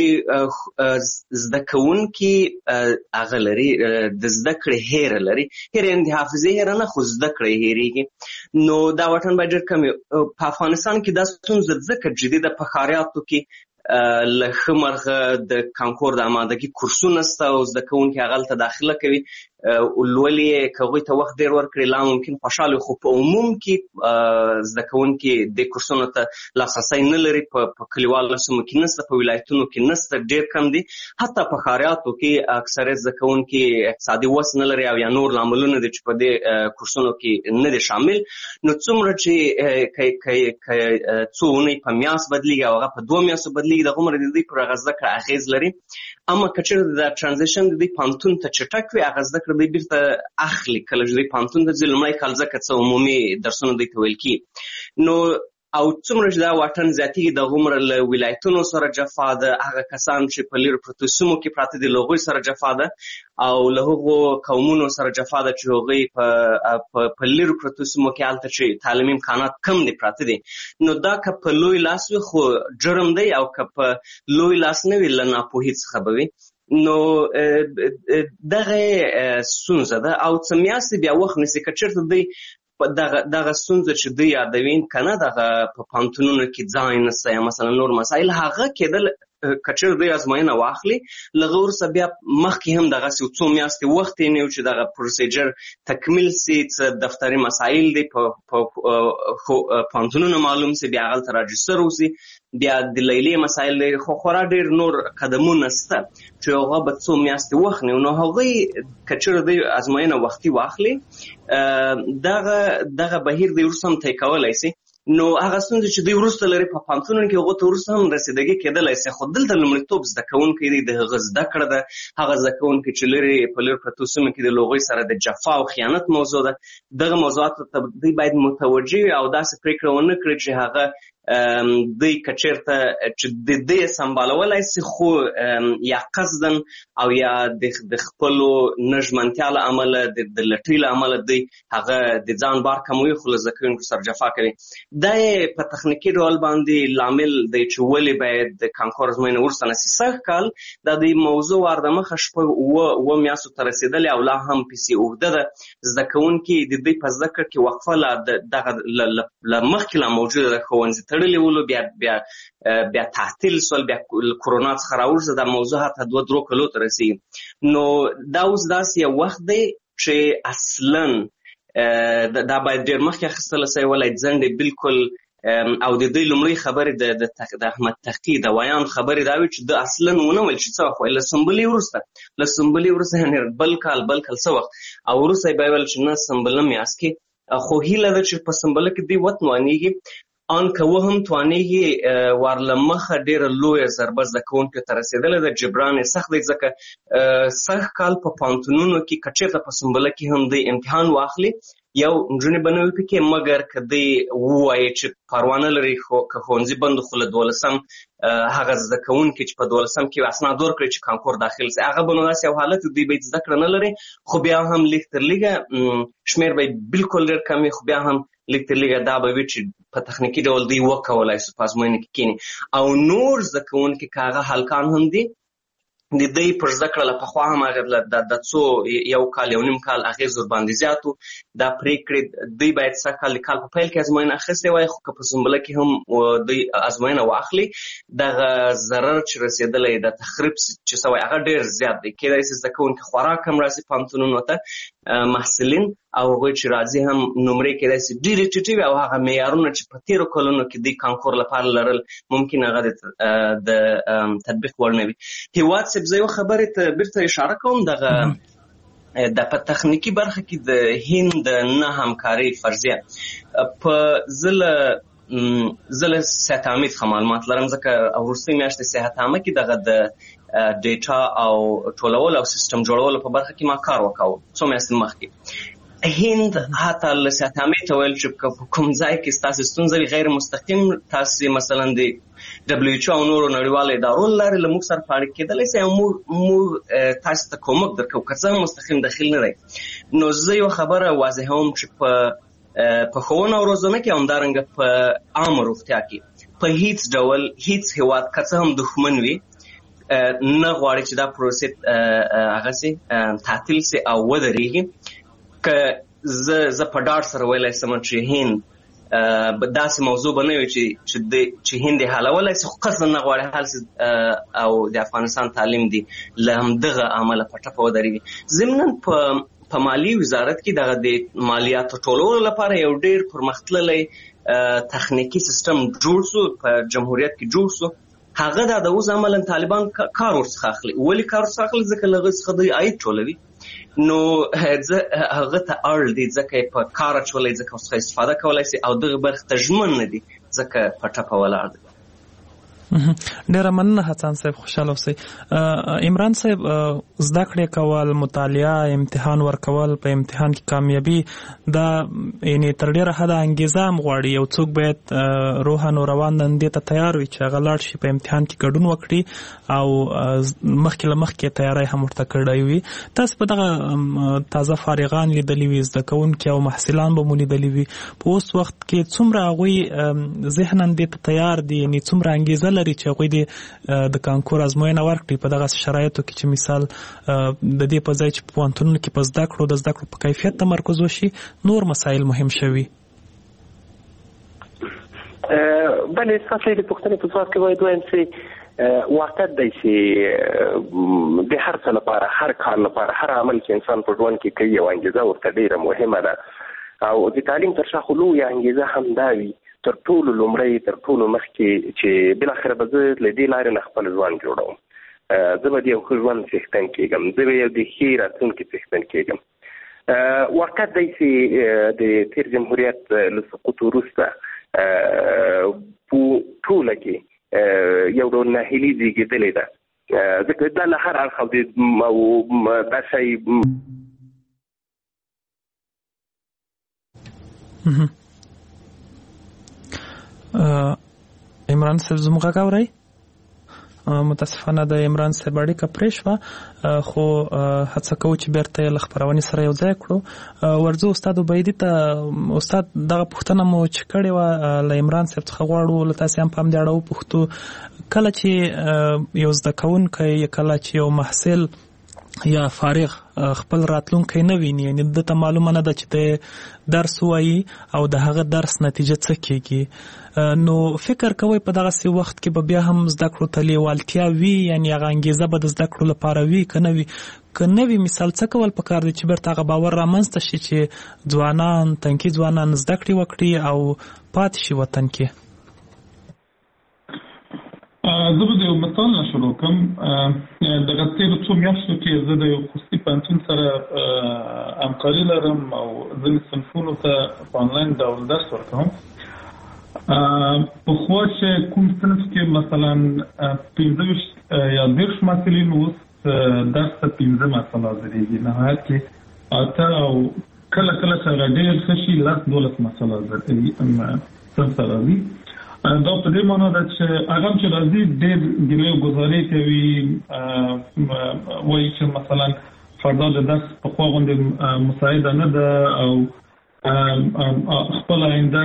چې زده کوونکي هغه لري د زده کړې هیره لري، هیره یعنې د حافظې هیره نه، خو زده کړې هیرېږي. نو دا واټن باید ډېر کم وي. په افغانستان کې دا ستونزه ځکه جدي ده، په ښاریاتو کې له ښه مرغه د کانکور د آمادګي کورسونه شته او زده کوونکي هغه هلته داخله کوي. ولولې کوي ته وخت ډیر ورکړي لا ممکن خوشاله خو په عموم کې زده کوونکي د کورسونو ته لاسرسی نه لري په کلیوالو سیمو کې نشته په ولایتونو کې نشته ډیر کم دي حتی په ښاریاتو کې اکثریت زده کوونکي اقتصادي وس نه لري او یا نور لاملونه دي چې په دې کورسونو کې نه دي شامل نو څومره چې څو اونۍ په میاشت بدلیږي او هغه په 2 میاشتو بدلیږي د عمر د دې پر غزه کړه اغیز لري اما کچر د ترانزیشن د پانتون ته چټک وي هغه ذکر به بیرته اخلي کله چې پانتون د ځلمای کال ځکه څو عمومي درسونه د تویل کی نو او څومره چې دا واټن زیاتیږي د عمر له ولایتونو سره جفا ده هغه کسان چې په لیرو پرتو سیمو کې پراته دي لوګوي سره جفا ده او له هغو قومونو سره جفا ده چې هغوی په لیرو پرتو سیمو کې هلته چې تعلیمي امکانات کم دي پراته دي نو دا که په لوی لاس وي خو جرم دی او که په لوی لاس نه وي له ناپوهۍ څخه به وي نو دغه ستونزه ده او څه میاشتې بیا وخت نیسي که چېرته دی دغه ستونزه چې دوی یادوي کنه دغه په پانتونونو کې ځای نشته یا مثلا نور مسایل هغه کېدل کچر دوی ازموینه واخلي لغه ورسه بیا مخکې هم دغسې څو میاشتې وخت یې نه و چې دغه پروسیجر تکمیل سي څه دفتري مسایل دي په پانتونونه معلوم سي بیا هغلته راجستر وسي بیا د لیلې مسایل دی خو خورا ډېر نور قدمونه شته چې هغه به څو میاشتې وخت نیو نو هغوی کچر دوی ازموینه وختي واخلي دغه بهیر دی وروسته هم طی کولی سي نو هغه ستونزې چې دوی وروسته لري په پانتونونو کې هغو ته وروسته هم رسیدګي کېدلی سي خو دلته لومړیتوب زده کوونکی دی د هغه زده کړه ده هغه زده کوونکی چې لرې په لرې پرتو سیمو کې د لوغوی سره د جفا او خیانت موضوع ده دغه موضوعاتو ته دوی باید متوجه وي او داسې پرېکړه ونه کړي چې هغه دوی کچیرته چې د دې سمبالولی سي خو یا قصدن او یا د خپلو نژمنتیا له امله د لټۍ له امله دوی هغه د ځان بار کموي خو له زده کوونکو سره جفا کوي دا یې په تخنیکي ډول باندې لامل دی چې ولې باید د کانکور ازموینه وروسته نسي سږ کال دا د موضوع ور دمخه شپږ اووه میاشتو ته رسېدلې او لا هم پسې اوږده ده زده کوونکي د دوی په زده کړه کې وقفه دغه له مخکې لا موجوده ده ښوونځي تړلي ولو بیا تعطیل سول بیا کرونا څخه راوړه دا موضوع حتی 2-3 کلو ته رسېږي نو دا اوس داسې یو وخت دی چې اصلا دا باید ډېر مخکې اخیستلی سوی ولی ځنډې بالکل او د دوی لومړۍ خبرې د احمد تقي د ویان خبرې دا وي چې د اصلا ونه ویل چې څه وخت وایي له سنبلې وروسته یعنې بل کال څه وخت او وروسته یې بیا ویل چې نه سنبله میاشت کې خو هیله ده چې په سنبله کې دوی وتوانېږي ان که هم توانېږي ورله مخه ډېره لویه ضربه زده کوونکو ته رسېدلی ده جبران یې سخت دی ځکه سږ کال په پانتونونو کې که چېرته په سنبله کې هم دوی امتحان واخلي یو نجونې به نه وي پکې مګر که دوی ووایي چې پروا نه لري که ښوونځي بند خو له 12 هغه زده کوونکي چې په 12 کې اسناد ورکړي چې کانکور داخل سي هغه به نو داسې یو حالت دوی به زده کړه نه لري خو بیا هم لږ تر لږه شمېر به بالکل ډېر کم وي خو بیا هم لږ تر لږه دا به وي چې په تخنیکي ډول دوی وکولی سو په ازموینه کې کښېني او نور زده کوونکي که هغه هلکان هم دي د دوی پر زده کړه له پخوا هم هغه د څو یو کال یو نیم کال اغېز ورباندې زیات و دا پرېکړې دوی باید سږ کال د کال په پیل کې ازموینه اخیستې وای خو که په سنبله کې هم دوی ازموینه واخلي دغه ضرر چې رسېدلی د تخریب چې سوی هغه ډېر زیات دی کېدای سي زده کوونکي خورا کم راسي پانتونونو ته محصلین او هغوی چې راځي هم نمرې کېدای سي ډېرې ټیټې وي او هغه معیارونه چې په تېرو کلونو کې دوی کانکور لپاره لرل ممکن هغه د تطبیق وړ نه وي هېواد صاحب زه یو خبرې ته بیرته اشاره کوم دغه د په تخنیکي برخه کې د هند نه همکارۍ فرضیه په زه له صحت عامې څخه معلومات لرم ځکه وروستۍ میاشتې صحت عامه کې دغه د ډیټا او ټولولو او سیسټم جوړولو په برخه کې ما کار وکاوه څو میاشتې مخکې هند حتی له صحت عامې ته ویل چې په کوم ځای کې ستاسې ستونزه وي غیر مستقیم تاسې مثلا د WHO او نورو نړیوالو ادارو له لارې له موږ سره په اړیکه کېدلی سي او موږ تاسو ته کومک درکوو که څه هم مستقیم دخیل نه دی نو زه یو خبره واضحوم چې په ښوونه او روزنه کې همدارنګه په عامه روغتیا کې په هیڅ ډول هیڅ هېواد که څه هم دښمن وي نه غواړي چې دا پروسې هغسې تعطیل سي او ودرېږي که زه په ډاډ سره ویلی سم چې هند داسې موضوع به نه وي چې هند یې حلولی سي خو قصدا نه غواړي حل سي او د افغانستان تعلیم دی له همدغه عمله په ټپه ودرېږي ضمناً په په مالی وزارت کې د مالیاتو ټولولو لپاره یو ډیر پرمختللی تخنیکی سیستم جوړ شو، په جمهوریت کې جوړ شو. هغه د اوس عملاً طالبان کار ورڅخه اخلي. ولې کار ورڅخه اخلي؟ ځکه له هغه څخه دوی عاید ټولوي. نو هغه ته اړ دي ځکه په کار اچولی، ځکه ورڅخه استفاده کولی شي او دغه برخې ته ژمن نه دي ځکه په ټپه ولاړ دي. ډیره مننه حسن صاحب، خوشاله اوسئ. عمران صاحب، زده کړې کول، مطالعه، امتحان ورکول، په امتحان کې کامیابي دا یعنې تر ډیره حده انګیزه هم غواړي. یو څوک باید روحاً او روان دې ته تیار وي چې هغه لاړ شي په امتحان کې ګډون وکړي او مخکې له مخکې تیاری هم ورته کړی وي. تاسو په دغه تازه فارغان لیدلي وي، زده کوونکي او محصلان به مو لیدلي وي. په اوس وخت کې څومره هغوی ذهناً دې ته تیار دي، یعنې څومره انګیزه لري چې هغوی د کانکور ازموینه ورکړي په دغه شرایطو کې چې مثال د دې په ځای چې په پوهنتونونو کې په زده کړو په کیفیت تمرکز وشي، نور مسایل مهم شوي؟ بله، ستاسو د پوښتنې په ځواب کې باید وایم چې واقعیت دی چې د هر څه لپاره، هر کار لپاره، هر عمل چې انسان په ژوند کې کوي یو انګیزه ورته ډېره مهمه ده. او د تعلیم تر شا خو لویه انګیزه همدا وي، تر ټولو لومړی، تر ټولو مخکې چې بالاخره به زه له دې لارې نه خپل ژوند جوړوم. زه به د یو ښه ژوند څښتن کېږم، زه به یو د ښې راتلونکي څښتن کېږم. واقعیت دی چې د تیر جمهوریت له سقوط وروسته په ټوله کې یو ډول ناهیلي زیږېدلې ده، ځکه دا له هر اړخه دا شی عمران صاحب زموږ غږ اورئ؟ متاسفانه د عمران صاحب اړیکه پرې شوه، خو هڅه کوو چې بیرته یې له خپرونې سره یو ځای کړو. ورځو استاد عبیدي ته. استاد، دغه پوښتنه مو چې کړې وه له عمران صاحب څخه غواړو له تاسې هم په همدې اړه وپوښتو، کله چې یو زده کوونکی، کله چې یو محصل یا فارغ خپل راتلونکی نه ویني، یعنی دته معلومه نه ده چې د درس وایي او د هغه درس نتیجه څه کېږي، نو فکر کوئ په دغسې وخت کې به بیا هم زده کړو ته لیوالتیا وي، یعنی هغه انګیزه به د زده کړو لپاره وي که نه وي؟ که نه وي، مثال څه کول پکار دی چې بیرته هغه باور رامنځته شي چې ځوانان، تنکي ځوانان زده کړې وکړي او پاتې شي وطن کې؟ زه به د یو مثال نه شروع کوم. دغه تېرو څو میاشتو کې زه د یو خصوصي پوهنتون سره همکاري لرم او ځینې صنفونو ته په انلاین ډول درس ورکوم. پخوا چې کوم صنف کې مثلا 15 یا 20 محصلین، اوس درس ته 15 مسله ضروري، نهایت کې 8 او کله کله چې هغه ډېر ښه شي 10-12 مسله ضروري صنف ته راځي. دا په دې معنی ده چې هغه چې راځي ډېر ګیلې ګزارې کوي، وایي چې مثلا فردا د درس په خوا غوندې مساعده نه ده او خپل آینده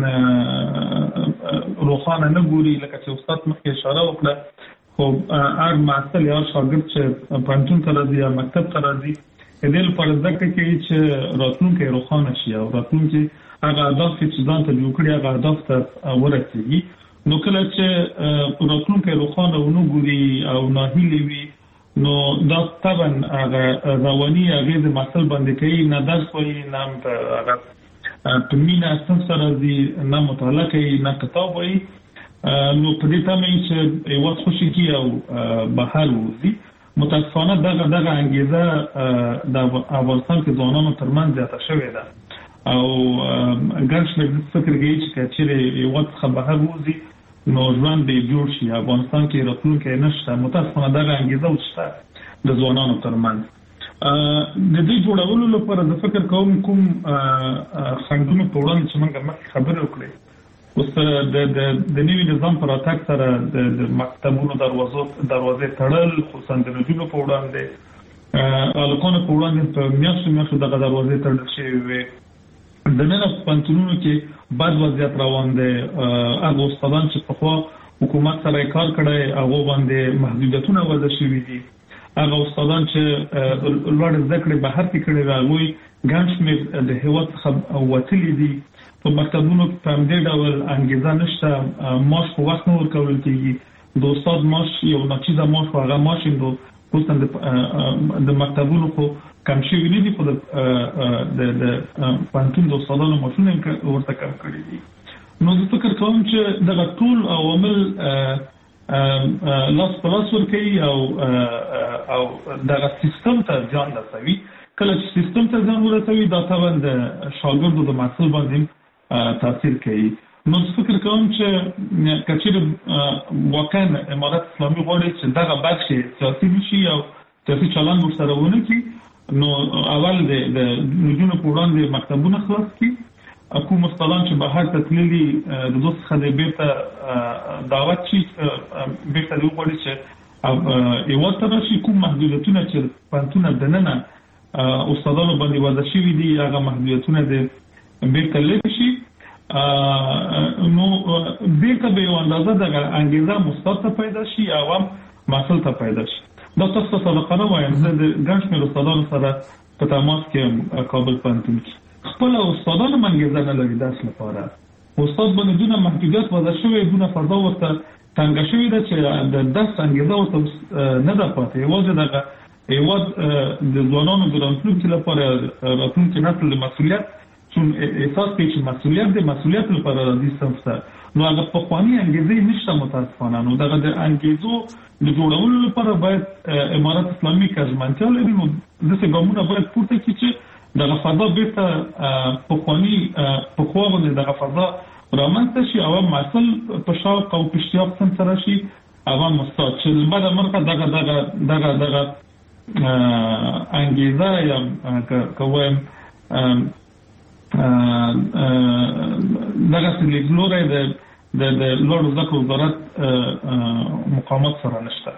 روښانه نه ګوري، لکه چې استاد مخکې اشاره وکړه. خو هر محصل یا شاګرد چې پوهنتون ته راځي یا مکتب ته راځي، د دې لپاره زده کړه کوي چې راتلونکی روښانه شي او راتلونکی هغه اهداف چې ځان ته جوړ کړي هغه اهداف ته ورسېږي. نو کله چې راتلونکی روښانه ونه ګوري او ناهیلې وي، نو دا طبعا هغه رواني اغېزې محصل باندې کوي، نه درس وایي، نه هغه په مینه صنف ته راځي، نه مطالعه کوي، نه کتاب وایي. نو په دې تمه چې هېواد خوشي کړي او بهر ووځي. متاسفانه دغه انګیزه د افغانستان کې ځوانانو ترمنځ زیاته شوې ده او ګڼ شمېر فکر کوي چې که چېرې هېواد څخه بهر ووځي نو ژوند به یې جوړ شي، افغانستان کې راتلونکی نشته. متاسفانه دغه انګیزه اوس شته د ځوانانو ترمنځ. د دې جوړولو لپاره زه فکر کوم کوم خنډونه په وړاندې چې موږ مخکې خبرې وکړې، اوس د نوي نظام په راتګ سره د مکتبونو دروازې تړل، خصوصا د نجونو په وړاندې، هلکانو په وړاندې په میاشتو دغه دروازې تړل شوې وې. د نن په پوهنتونونو کې بد وضعیت روان دی. هغه استادان چې پخوا حکومت سره کار کړی هغو باندې محدودیتونه وضع شوي دي. هغه استادان چې لوړ زده کړې بهر کې کړې دي هغوی ګڼ شمېر د هېواد څخه وتلي دي. په مکتبونو کې په همدې ډول انګیزه نشته، معاش په وخت نه ورکول کېږي. د استاد معاش یو ناچیزه معاش و، هغه معاش خصوصا د مکتبونو خو کم شوي نه دي، خو د پوهنتون د استادانو معاشونه ورته کم کړي دي. نو زه فکر کوم چې دغه ټول عوامل لاس په لاس ورکوي او دغه سیستم ته ځان رسوي. کله چې سیستم ته ځان ورسوي دا طبعا د شاګردو د محصول باندې تاثیر کوي. نو زه فکر کوم چې که چېرې واقعا امارت اسلامي غواړي چې دغه بخش سیاسي وشي او سیاسي چلند ورسره ونه کړي، نو اول د نجونو په وړاندې مکتبونه خلاص کړي. کوم استادان چې بهر ته تللي د دوست څخه د بیرته دعوت شي، بیرته دې وغواړي چې هېواد ته راشي. کوم محدودیتونه چې پوهنتونه دننه استادانو باندې وضع شوي دي، هغه محدودیتونه د بیرته لرې شي. نو بیرته به یو اندازه دغه انګېزه استاد ته پیدا شي او هم محصل ته پیدا شي. دا تاسو ته صادقانه وایم، زه د ګڼ شمېر استادانو سره په تماس کې یم کابل پوهنتون کې. خپل استادانو منګیزه نه لري درس لپاره. استاد باندې دونه محدودیت وضع شوی، دونه فرضا ورته تنګه شوې ده چې د درس انګیزه ورته نه ده پاتې. یوازې دغه هېواد د ځوانانو د راتلونکي لپاره، راتلونکي نسل د مسؤلیت چون احساس کوي چې مسؤلیت لپاره راځي صنف ته، نو هغه پخواني انګیزې نشته متاسفانه. نو دغه د انګیزو د جوړولو لپاره باید امارت اسلامي که ژمنتیا لري، نو داسې ګامونه باید پورته کړي چې دغه فضا بیرته پخوا باندې دغه فضا رامنځته شي او محصل په شوق او په اشتیاق سره شي او استاد چې بعد مرګه دغه انګیزه یا کوم دغه سلیګلوري د لوړ زده کړو وزارت مقامات سره نشته.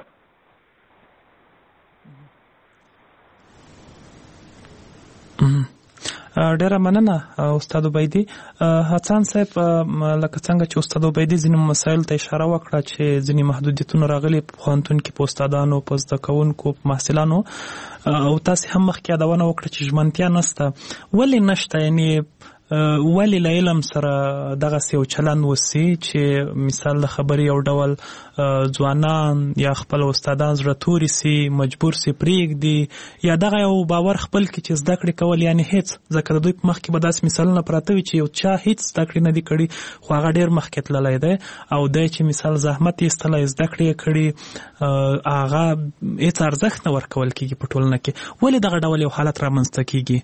ډیره مننه استاد عبیدي. حسن صاحب، لکه څنګه چې استاد عبیدي ځینې مسایل ته اشاره وکړه چې ځینې محدودیتونه راغلي په پوهنتون کې په استادانو، په زده کوونکو، په محصلانو، او تاسې هم مخکې یادونه وکړه چې ژمنتیا نشته. ولې نشته؟ یعنې ولې له علم سره دغسې یو چلند وسي چې مثال د خبرې یو ډول ځوانان یا خپل استادان زړه توري سي، مجبور سي پرېږدي، یا دغه یو باور خپل کړي چې زده کړې کول یعنې هېڅ. ځکه د دوی په مخ کې به داسې مثالونه پراته وي چې یو چا هېڅ زده کړې نه دي کړي خو هغه ډېر مخکې تللی دی، او دی چې مثال زحمت یې ایستلی، زده کړې یې کړي، هغه هېڅ ارزښت نه ورکول کېږي په ټولنه کې. ولې دغه ډول یو حالت رامنځته کېږي؟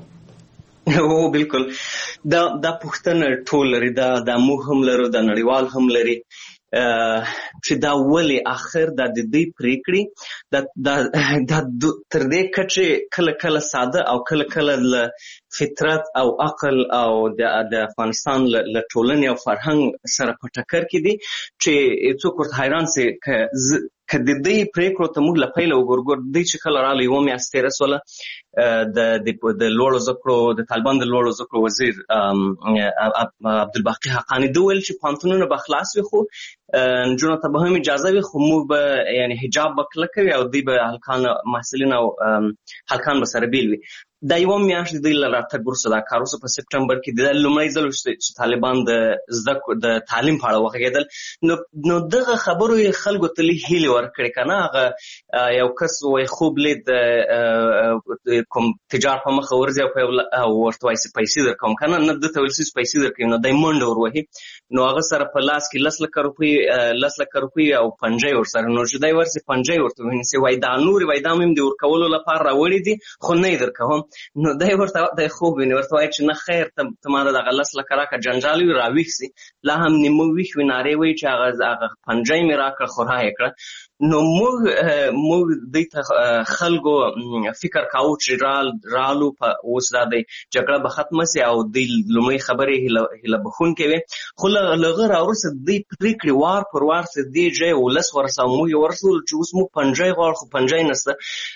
او بالکل دا پوښتنه ټول لري، دا موږ هم لرو، دا نړیوال هم لري چې دا ولې اخر دا د دوی پریکړې دا تر دې کچې کله ساده او کله له فطرت او عقل او د افغانستان له ټولنې او فرهنګ سره په ټکر کې دي چې څوک ورته حیران سي که د دې پریکړو ته موږ له پیله وګورو. دوی چې کله راغله یوه میاشت تېره سوله، د لوړو زده کړو د طالبان د لوړو زده کړو وزیر عبدالباقي حقاني ده ویل چې پوهنتونونه به خلاص وي خو نجونو ته به هم اجازه وي، خو موږ به یعنې حجاب به کلک وي او دوی به محصلین او هلکان به سره بیل وي. دا یوه میاشت د دوی له راتګ وروسته دا کار وسو. په سپټمبر کې د لومړی ځل چې طالبان د تعلیم په اړه وغږېدل، نو دغه خبرو یې خلکو ته لږ هیلې ورکړې که نه. هغه یو کس وایي خوب لید کوم تجار په مخه ورځي او ورته وایي چې پیسې درکوم که نه، ده ته ویل چې پیسې درکوي، نو دی منډه ور وهي. نو هغه سره په لاس کې 10 لکه روپۍ او پنجۍ ورسره، نو چې دی ورسې پنجۍ ورته ونیسي، وایي دا نورې وایي دا مې د ورکولو لپاره راوړي دي خو نه یې درکوم. نو دی ورته دی خوب ویني، ورته وایي چې نه خیر ته ما دغه 10 لکه راکړه، جنجال وي راویښ سي، لا هم نیمه ویښ وي، نارې وایي چې هغه پنجۍ مې راکړه خو را یې کړه. نو موږ دوی ته خلکو فکر کاوه چې رالو په اوس دا دی جګړه به ختمه سي او دوی لومړۍ خبرې هیله بښونکې وې، خو له هغه راوروسته دوی پرېکړې وار پر وار څه دې ځای 19 ورسوه موږ یې ورسولو چې اوس موږ پنجۍ غواړو خو پنجۍ نشته.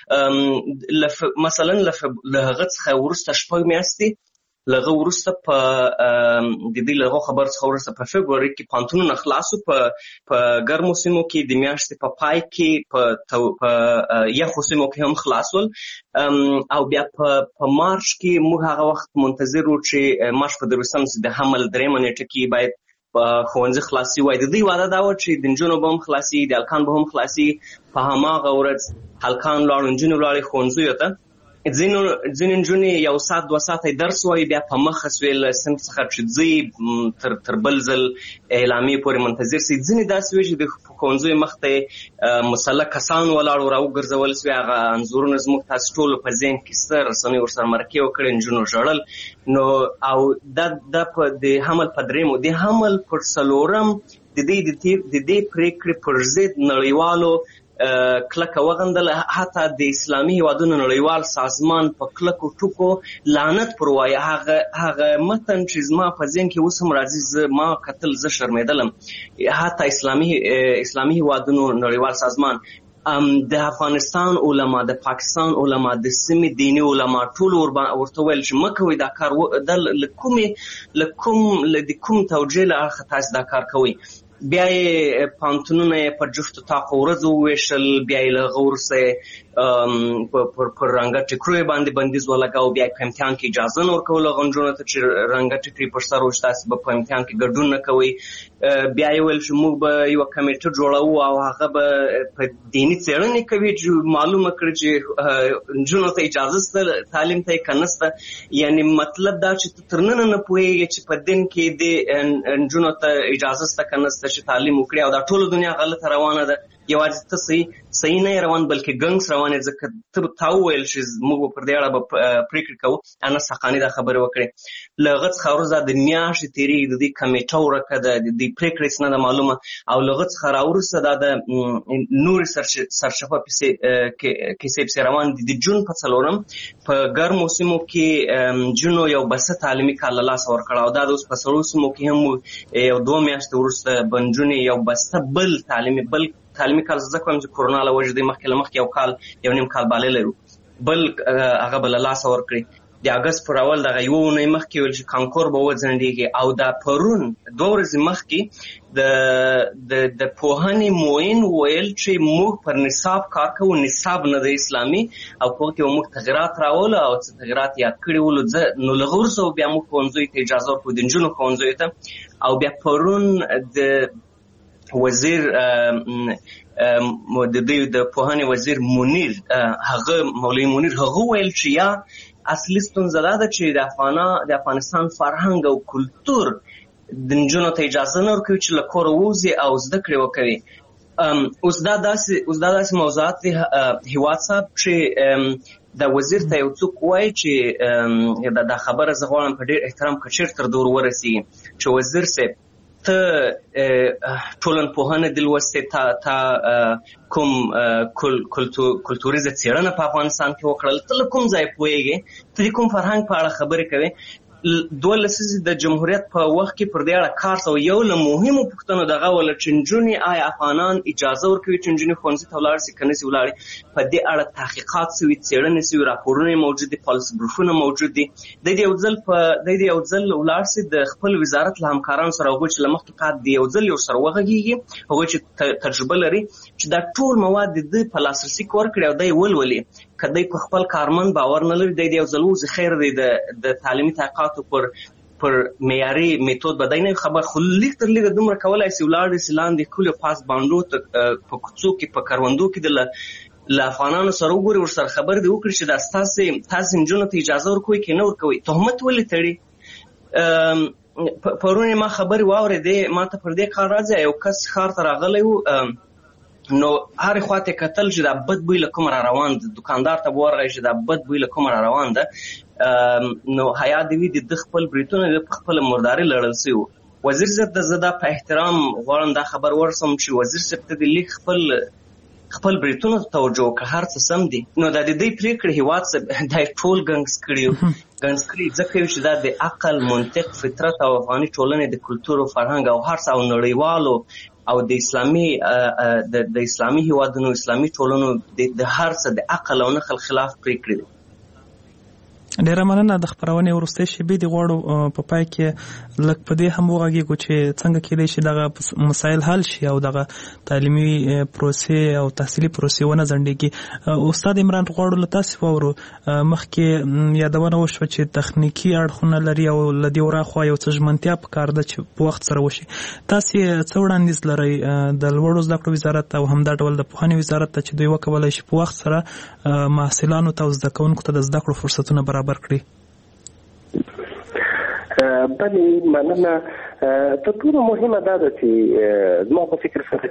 مثلا له هغه څخه وروسته 6 میاشتې لغه وروسته په د دې لغه خبر څخه وروسته په فبروري کې پانتونونه خلاصو، په ګرمو سیمو کې د میاشتې په پای کې په یخو سیمو کې هم خلاصول، او بیا په مارچ کې موږ هغه وخت منتظر وو چې مارچ په 23 د حمل 3 نیټه کې باید په ښوونځي خلاصي وای. د دې وعده دا وه چې د نجونو به هم خلاصي، د هلکان به هم خلاصي. په هماغه ورځ هلکان لاړو، نجونې لاړې ښوونځیو ته، ځینې نجونې یو ساعت 2 ساعته درس وایي بیا په مخه سوې له صنف څخه چې ځي تر بل ځل اعلامیې پورې منتظر سي. ځینې داسې وي چې د ښوونځیو مخ ته مسلح کسان ولاړ و راوګرځول سوي. هغه انځورونه زموږ تاسو ټولو په ذهن کې سته، رسنیو ورسره مرکې وکړې، نجونو ژړل. نو او دا د حمل په درېیمو د حمل پر څلورم د دې پرېکړې پر ضد نړیوالو کلکه وغندله. حتی د اسلامي هیوادونو نړیوال سازمان په کلکو ټکو لعنت پر وایي. هغه متن چې زما په ذهن کې اوس هم راځي، ما کتل زه شرمېدلم. حتی اسلامي هیوادونو نړیوال سازمان د افغانستان علما، د پاکستان علما، د سیمې دیني علما ټول ورته ویل چې مه کوئ دا کار، له کوم توجیه له اړخه تاسو دا کار کوئ. بیا یې پانتونونه یې په جفتو تاقو ورځو وویشل، بیا یې له هغه وروسته پر رنګه ټیکرو یې باندې بندیز ولګاوه. بیا یې په امتحان کې اجازه نه ورکول هغو نجونو ته چې رنګه ټیکري پر سر و چې تاسې به په امتحان کې ګډون نه کوئ. بیا یې ویل چې موږ به یوه کمیټه جوړوو او هغه به په دیني څېړنې کوي چې معلومه کړي چې نجونو ته اجازه شته تعلیم ته یې که نشته. یعنې مطلب دا چې ته تر ننه نه پوهېږې چې په دین کې د نجونو ته اجازه شته که نشته چې تعلیم وکړي، او دا ټوله دنیا غلطه روانه ده. یوازې ته صحیح نه روان بلکې ګنګس روان یې، ځکه تا وویل چې موږ به پر دې اړه به پرېکړې کوو. انس حقاني دا خبرې وکړې. له هغه څخه وروسته د میاشتې تېرېږي، د دې کمیټه ورکه ده، د دې پرېکړې هېڅ نه ده معلومه. او له هغه څخه راوروسته دا د نورې سرچپه کیسې پسې روان دي. د جون په 4 په ګرمو سیمو کې نجونو یو بسه تعلیمي کال له لاسه ورکړه، او دا د اوس په سړو سیمو کې هم یو 2 میاشتې وروسته به نجونې یو بسته بل تعلیمي کال زده کوم چې کورونا له وجې د مخکې یو نیم کال بالی لرو، بل هغه به له لاسه ورکړي. د اګست پر اول دغه یوه اونۍ مخکې ویل چې کانکور به وځنډېږي، او دا پرون 2 ورځې مخکې د پوهنې معین ویل چې موږ پر نصاب کار کوو، نصاب نه د اسلامي، او په هغه کې به موږ تغیرات راولو او څه تغیرات یاد کړي ولو. نو له هغه وروسته بیا موږ ښوونځیو ته اجازه ورکړو، د نجونو ښوونځیو ته. او بیا پرون د وزیر د پوهنې وزیر منیر، هغه مولوي منیر، هغه ویل چې یا اصلي ستونزه دا ده چې د افغانستان فرهنګ او کلتور د نجونو ته اجازه نه ورکوي چې له کوره ووځي او زده کړې وکوي. اوس دا داسې موضوعات دي هیواد صاحب چې د وزیر ته یو څوک وایي چې دا خبره زه غواړم په ډېر احترام که چېرته تر دور ورسېږي چې وزیر صاحب ته ټولنپوهنه دې لوستې، تا کوم کلتوریزه څېړنه په افغانستان کې وکړل، ته له کوم ځای پوهېږې، ته د کوم فرهنګ په اړه خبرې کوې. 2 لسیزې د جمهوریت په وخت کې پر دې اړه کار سوی. یو له مهمو پوښتنو دغه وله چې نجونې آیا افغانان اجازه ورکوي چې نجونې ښوونځي ته ولاړ شي که نسي ولاړې. په دې اړه تحقیقات سوي، څېړنې سوي، راپورونه موجود دي، پالس بروفونه موجود دي. د دې یو ځل ولاړ شي د خپل وزارت له همکارانو سره، هغوی چې له مخکې قات د یو ځل یو سره وغږېږي، هغوی چې تجربه لري چې دا ټول مواد د ده په لاسرسي کې ورکړي او دی ولولي. که دی په خپل کارمند باور نه لري، دی د یو ځل وځي، خیر دی د تعلیمي تحقیقاتو پر معیاري میتود به دی نه خبر، خو لیک تر لیکه دومره کولی سي ولاړ سي لاندې ښکلو پاس بانډو ته په کوڅو کې په کروندو کې د له افغانانو سره وګوري، ورسره خبرې دې وکړي چې دا تاسې نجونو ته اجازه ورکوئ که نه ورکوئ، تهمت ولې تړي. پرون ما خبرې واورېدې، ما ته پر دې کار راځي. یو کس ښار ته راغلی و، نو هرې خواته کتل چې دا بد بوی له کومه را روان ده، دکاندار ته به ورغی چې دا بد بوی له کومه را روان ده. نو حیا دې وي د خپل بریتونه په خپله مرداري لړل سوي وو. وزیر صاحب ته زه دا په احترام غواړم دا خبر ورسم چې وزیر صاحب ته د لیک خپل بریتونو ته توجه وکړه، هر څه سم دي. نو دا د دې پرېکړې هېواد صاحب دا ټول ګنګس کړي ځکه چې دا د عقل، منطق، فطرت او افغاني ټولنې د کلتور او فرهنګ او هر څه او نړیوالو او د اسلامي هیوادونو، اسلامي ټولنو د هر څه د عقل او نقل خلاف پرېکړې دي. ډیره مننه. د خبرونې وروستۍ شیبې د غواړو په پای کې لږ په دې هم وغږیږو چې څنګه کېدای شي دغه مسایل حل شي او دغه تعلیمي پروسې او تحصیلي پروسې ونه ځنډېږي. استاد عمران غواړو له تاسې واورو، مخکې یادونه وشوه چې تخنیکي اړخونه لري او له دې وراخوا یو څه ژمنتیا پکار ده چې په وخت سره وشي. تاسې څه وړاندیز لرئ د لوړو زده کړو وزارت او همدا ډول د پوهنې وزارت ته چې دوی وکولی شي په وخت سره محصلانو ته او زده کوونکو ته د زده کړو فرصتونه برابر کړي؟ بلې مننه. تر ټولو مهمه دا ده چې زما په فکر سره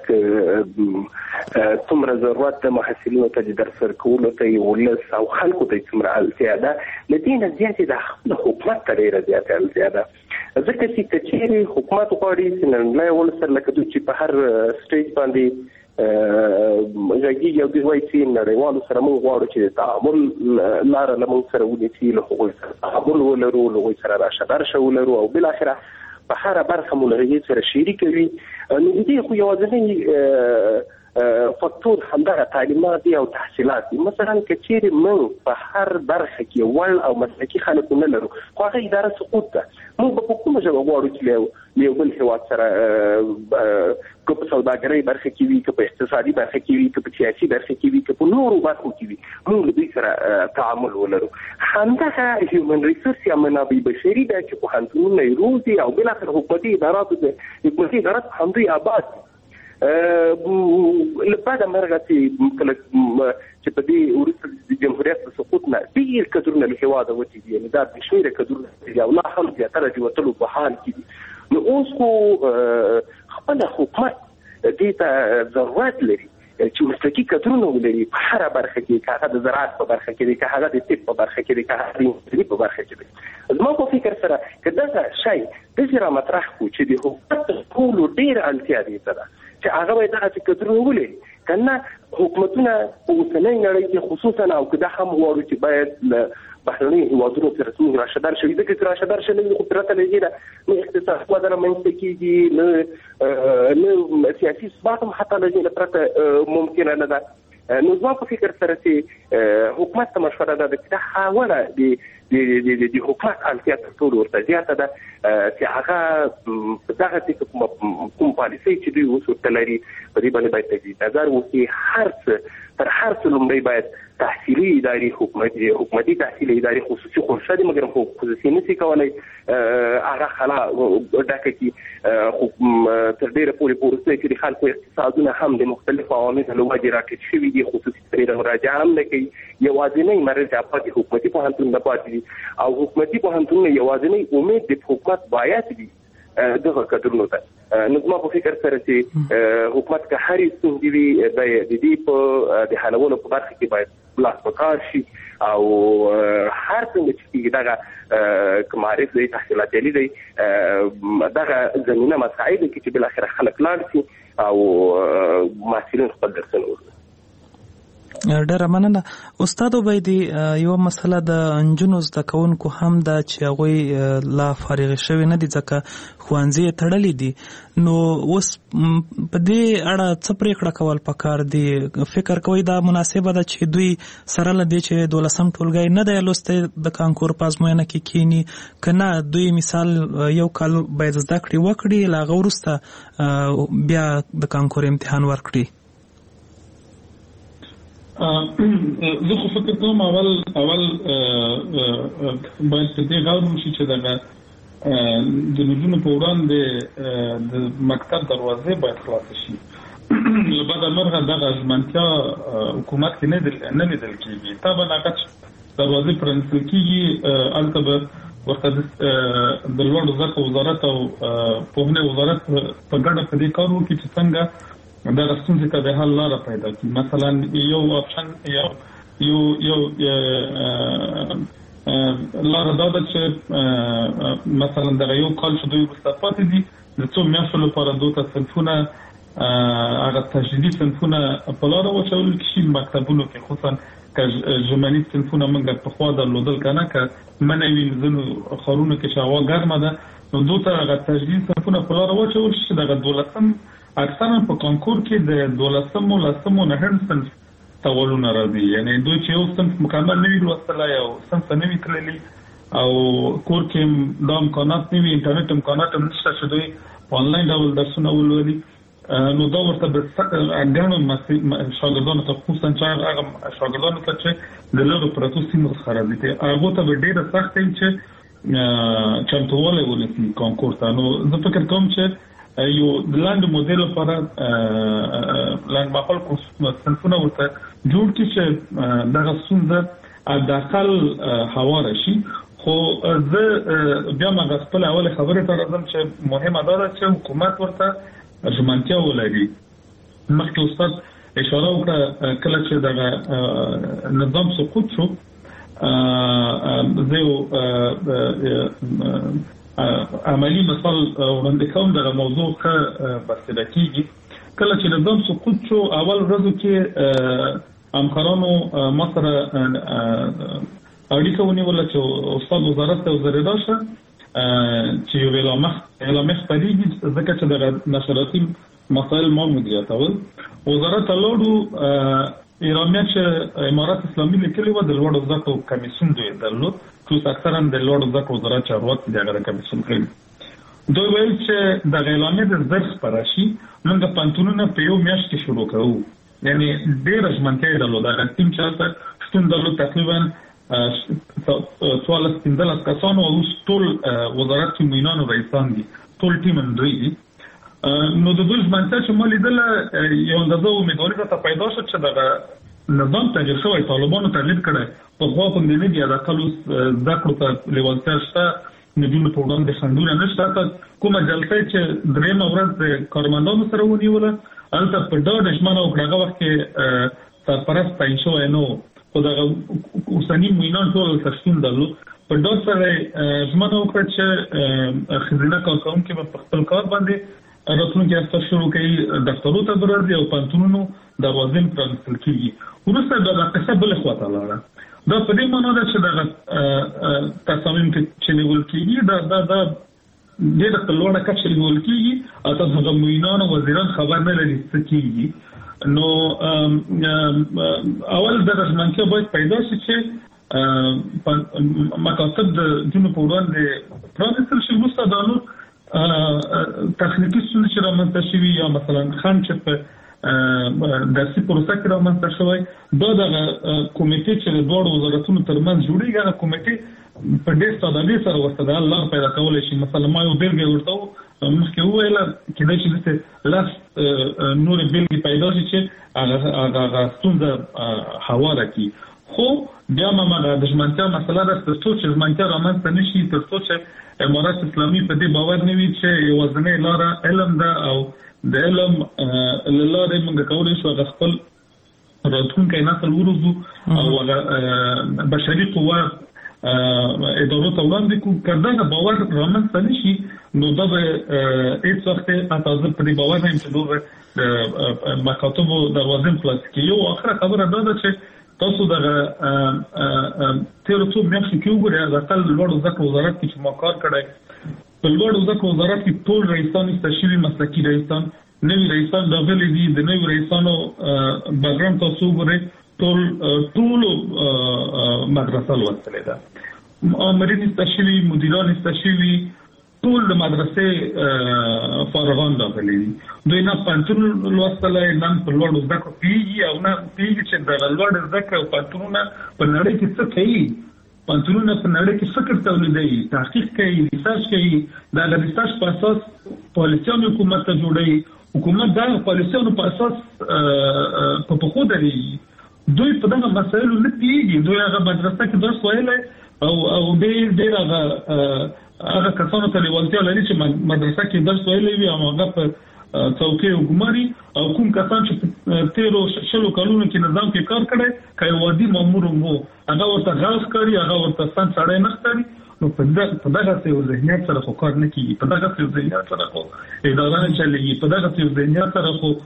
څومره ضرورت د محصلینو ته د درس ورکولو ته یې ولس او خلکو ته څومره اړتیا ده، له دې نه زیاتې د خپل حکومت ته ډېره زیاته اړتیا ده. ځکه چې که چېرې حکومت غواړي چې نننی ولس سره لکه دوی چې په هر سټیج باندې غږیږي او دوی وایي چې نړیوالو سره موږ غواړو چې د تعامل لاره له موږ سره ونیسي، له هغوی سره تعامل ولرو، له هغوی سره راشه درشه ولرو او بالاخره په هره برخه مو له هغې سره شریکه وي. نو د دې خو یوازینی فاکتور همدغه تعلیمات دي او تحصیلات دي. مثلا که چیرې موږ په هر برخه کې وړ او مسلکي خلک نه لرو، خو هغه اداره سقوط ده. موږ په کومه ژبه غواړو چې یو بل هېواد سره که په سوداګرۍ برخه کې وي، که په اقتصادي برخه کې وي، که په سیاسي برخه کې وي، که په نورو برخو کې وي، موږ له دوی سره تعامل ولرو. همدغه هیومن ریسورس یا منابع بشري ده چې پوهنتونونه یې روزي او بالاخره حکومتي ادارات همدوی آباد دي. له بعده مرغه چې په دې وروسته د جمهوریت د سقوط نه ډېر کدرونه له هېواده وتي دي، یعنې دا بې شمېره کدرونه دي او لا هم زیاتره د وتلو په حال کې دي. نو اوس خو خپله حکومت دې ته ضرورت لري چې مسلکي کدرونه ولري په هره برخه کې، که هغه د زراعت په برخه کې دی، که هغه د طب په برخه کې دی، که هغه د انجنیري په برخه کې دی. زما په فکر سره که دغه شی داسې رامطرح کړو چې د حکومت تر ټولو ډېره اړتیا دې ته ده چې هغه باید دغسې کدرونه ولري، که نه حکومتونه په اوسنۍ نړۍ کې خصوصا او که دا هم غواړو چې باید له بهرنیو هېوادونو سره څومره راشدار شوي، ځکه چې راشدار شوي نه وي خو پرته له دې نه نه اقتصادي وده رامنځته کېږي، نه سیاسي ثبات هم حتی له دې نه پرته ممکنه نه ده. نو زما په فکر سره چې حکومت ته مشوره ده چې دا خاوره د حکومت اړتیا تر ټولو ورته زیاته ده چې هغه دغسې کوم پالیسۍ چې دوی اوس ورته لري په دې باندې باید تجدید نظر وکړي. تر هر څه لومړی باید تحصیلي ادارې حکومتي تحصیلي ادارې خصوصي خورشه دي، مګر خصوصي نشي کولی هغه خلا ډکه کړي. تر ډېره پورې په وروستیو کې د خلکو اقتصادونه هم د مختلفو عواملو له وجې راټیټ شوي دي، خصوصي پرې مراجعه هم نه کوي. یوازینی مرجع پاتې حکومتي پوهنتونونه پاتې دي او حکومتي پوهنتونونه یوازینی امید د حکومت باید وي دغه کدرونو ته. نو زما په فکر سره چې حکومت که هرې ستونزې وي د دې په د حلولو په برخه کې باید لاس په کار شي او هر څنګه چې کېږي دغه که معرف دی، تحصیلات عالي دی، دغه زمینه مساعده کړي چې بالاخره خلک لاړ شي او محصلین خپل درسونه وکړي. ډېره مننه. استاد عبیدي، یوه مسله د نجونو زده کوونکو هم ده چې هغوی لا فارغې شوي نه دي ځکه ښوونځي یې تړلي دي. نو اوس په دې اړه څه پرېکړه کول پکار دي؟ فکر کوئ دا مناسبه ده چې دوی سره له دې چې 12م ټولګی نه دی لوستی د کانکور په ازموینه کې کښېني، که نه دوی مثال یو کال باید زده کړې وکړي، له هغه وروسته بیا د کانکور امتحان ورکړي؟ زه خو فکر کوم اول باید په دې غور وشي چې دغه د نجونو په وړاندې د مکتب دروازې باید خلاصې شي. له بده مرغه دغه ژمنتیا حکومت کې نه لیدل کېږي. طبعا هغه دروازې پرانیستل کېږي، هلته به ورته د لوړو زده کړو وزارت او پوهنې وزارت په ګډه په دې کار وکړي چې څنګه دغه ستونزې ته د حل لاره پیدا کړي. مثلا یو اپشن یو لاره دا ده چې مثلا دغه یو کال چې دوی وروسته پاتې دي د څو میاشتو لپاره دوی ته صنفونه هغه تجدیدي صنفونه په لاره واچول شي مکتبونو کې، خصوصا که ژمني صنفونه موږ پخوا درلودل که نه، که منع وي ځینو ښارونو کې چې هوا ګرمه ده نو دوی ته هغه تجدیدي صنفونه په لاره واچول شي. دغه 12م اکثرا په کانکور کې د 12م او 10م نهرم صنف سوالونه راځي. یعنی دوی چې یو صنف مکمل نه وي لوستلی او صنف نه وي تللی او کور کې دا امکانات نه وي، انټرنیټ امکانات هم نشته چې دوی په آنلاین ډول درسونه ولولي، نو دا ورته ګڼو شاګردانو ته، خصوصا چې هغه شاګردانو ته چې د لږو پرتو سیمو څخه راځي، هغو ته به ډېره سخته وي چې چمتووالی ونیسي کانکور ته. نو زه فکر کوم چې یو د لاندې مودیل لپاره لنډ مهال صنفونه ورته جوړ کړي چې دغه ستونزه حداقل هواره شي. خو زه بیا مغه خپل اول خبره ته راځم چې مهمه دا ده چې حکومت ورته ژمنتیا ولري. مخکې استاد اشاره وکړه کله چې دغه نظام سقوط شو، زه عملی مثال وړاندې کوم. دغه موضوع ښه بسته کېږي. کله چې نظام سقوط شو، اول ورځو کې همکارانو ما سره اړیکه ونیوله چې استاد وزارت ته وزیر راشه چې یو اعلامیه خپرېږي، ځکه چې دغه نشراتي مسایل ما مدیریتول. وزارت ته لاړو، اعلامیه چې امارات اسلامي لیکلې وه د لوړو زده کړو کمیسیون دوی درلود، خصوصا اکثرا د لوړو زده کړو وزارت چارواکي د هغه کمیسیون کړي. دوی ویل چې دغه اعلامیه د زر خپره شي، موږ پوهنتونونه په یو میاشت کې شروع کوو. یعنی ډېره ژمنتیا یې درلوده. هغه ټیم چې هلته شتون درلود تقریبا 14-15 کسانو، او اوس ټول وزارت کې معینان او رئیسان دي، ټول ټیم هم دوی دي. نو د دوی ژمنتیا چې ما لیدله، یو اندازه امیدواري راته پیدا شوه چې دغه نظام تغییر شوی، طالبانو تغییر کړی. پخوا غوندې نه دي، حداقل اوس زده کړو ته لیوالتیا شته، نجونو په وړاندې خنډونه نشته. حتی کومه جلسه چې درېیمه ورځ د کارمندانو سره ونیوله، هلته په ډاډ ژمنه وکړه. هغه وخت کې سرپرست تعیین شوی نه و، خو دغه اوسني معینان ټول هلته شتون درلود. په ډاډ سره ژمنه وکړه چې ښځینه کارکوونکي به په خپل کار باندې راتلونکي هفته شروع کوي، دفترو ته به راځي او پوهنتونونو دروازې پرانیستل کېږي. وروسته دغه قصه بلې خوا ته لاړه. دا په دې معنا ده چې دغه تصامیم چې نیول کېږي دا ډېره په لوړه کچه نیول کېږي، او تاسو هغه معینان او وزیران خبر نه لري څه کېږي. نو اول دغه ژمنتیا باید پیدا شي چې مکاتب د جنو په وړاندې پرانیستل شي. وروسته دا نور تخنیکي ستونزې چې رامنځته شوي، یا مثلا خنډ چې په درسي پروسه کې رامنځته شوی، دا دغه کمیټې چې د دواړو وزارتونو ترمنځ جوړېږي، هغه کمیټې په ډېر سادهګۍ سره ورته د حل لاره پیدا کولی شي. مثلا ما یو بېلګه ورته مخکې وویله، کېدای شي داسې لس نورې بېلګې پیدا شي چې هغه ستونزه هواره کړي. خو بیا هم هغه د ژمنتیا مسله ده، تر څو چې ژمنتیا رامنځته نه شي، تر څو چې امارات اسلامي په دې باور نه وي چې یوازینۍ لاره علم ده، او د علم له لارې موږ کولی شو هغه خپل راتلونکی نسل وروزو او هغه بشري قوه ادارو ته وړاندې کړو. که دغه باور رامنځته نه شي، نو دا به هېڅ وخت تازه په دې باور نه یم چې دغه مکاتبو دروازې خلاصې کړي. یو آخره خبره دا ده چې تاسو دغه تېرو څو میاشتو کې وګورئ، حداقل لوړو زده کړو وزارت کې چې ما کار کړی، په لوړو زده کړو وزارت کې ټول رئیسان ایسته شوي، مسلکي رئیسان، نوي رئیسان راغلي دي. د نوي رئیسانو بیکګراونډ تاسو وګورئ، ټولو مدرسه لوستلې ده، مامورین ایسته شوي، مدیران ایسته شوي، ټول د مدرسې فارغان راغلي دي. دوی نه پوهنتون لوستلی، نه په لوړو زده کړو پوهېږي، او نه پوهېږي چې دغه لوړ زده کړه او پوهنتونونه په نړۍ کې څه کوي. پوهنتونونه په نړۍ کې فکر تولیدوي، تحقیق کوي، ریسرچ کوي. د هغه ریسرچ په اساس پالیسیانو حکومت ته جوړوي. حکومت د هغه پالیسیانو په اساس په پښو درېږي. دوی په دغه مسایلو نه پوهېږي. دوی هغه مدرسه کې درس ویلی او ډېر هغه کسانو ته لیوالتیا لري چې مدرسه کې درس ویلی وي، او هغه په څوکۍ وګماري. او کوم کسان چې تیرو شلو کلونو کې نظام کې کار کړی، که یو عادي مامور وو، هغه ورته غل ښکاري، هغه ورته سم سړی نه ښکاري. نو په دغسې یو ذهنیت سره خو کار نه کېږي، په دغسې یو ذهنیت سره خو اداره نه چلېږي، په دغسې یو ذهنیت سره خو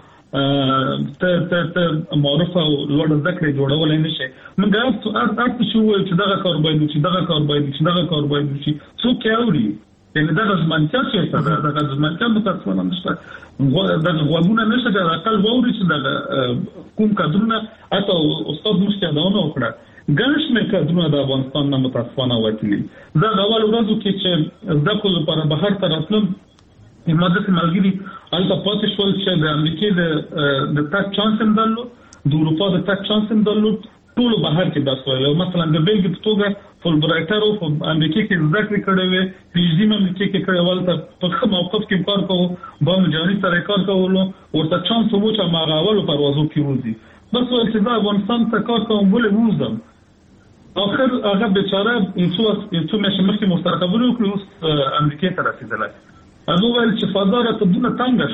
ته معرفه او لوړه زده کړې جوړولی نه شي. موږ هر څه چې ووایو چې دغه کار باید وشي، دغه کار باید وشي، دغه کار باید وشي، څوک یې اوري؟ یعنی دا ځمانچا چې دا ځمانچا متاسفانه نشته دا غوونه نشته د عقل ووري چې دا کوم کډونه اته استاد مستعدونه وکړه ګڼش مې کډونه د افغانستان نه متاسفانه وکړي دا اول ورځو کې چې زده کړو لپاره بهر ته راتلم ماده ملګری البته پاتې شول چې د امریکا د تاک چانس هم درلود د اروپا د تاک چانس هم درلود ټول بهر کې درس ویل مثلا د بیلګې په توګه فولبرایټر او په امریکا کې زده کړې کړې وې پی ایچ ډي امریکا کې کړې ولته په کوم موقف کې کار کوو با مجاني سره کار کولو ورته چانس وو چې ما غاول پروازو کې وځي بس ول چې دا افغانستان ته کار کوم بل وځم اخر هغه بیچاره انسو مې مخکې مسترقبونه وکړو امریکا ته رسیدله هغه ول چې فضا را تبدونه تنګ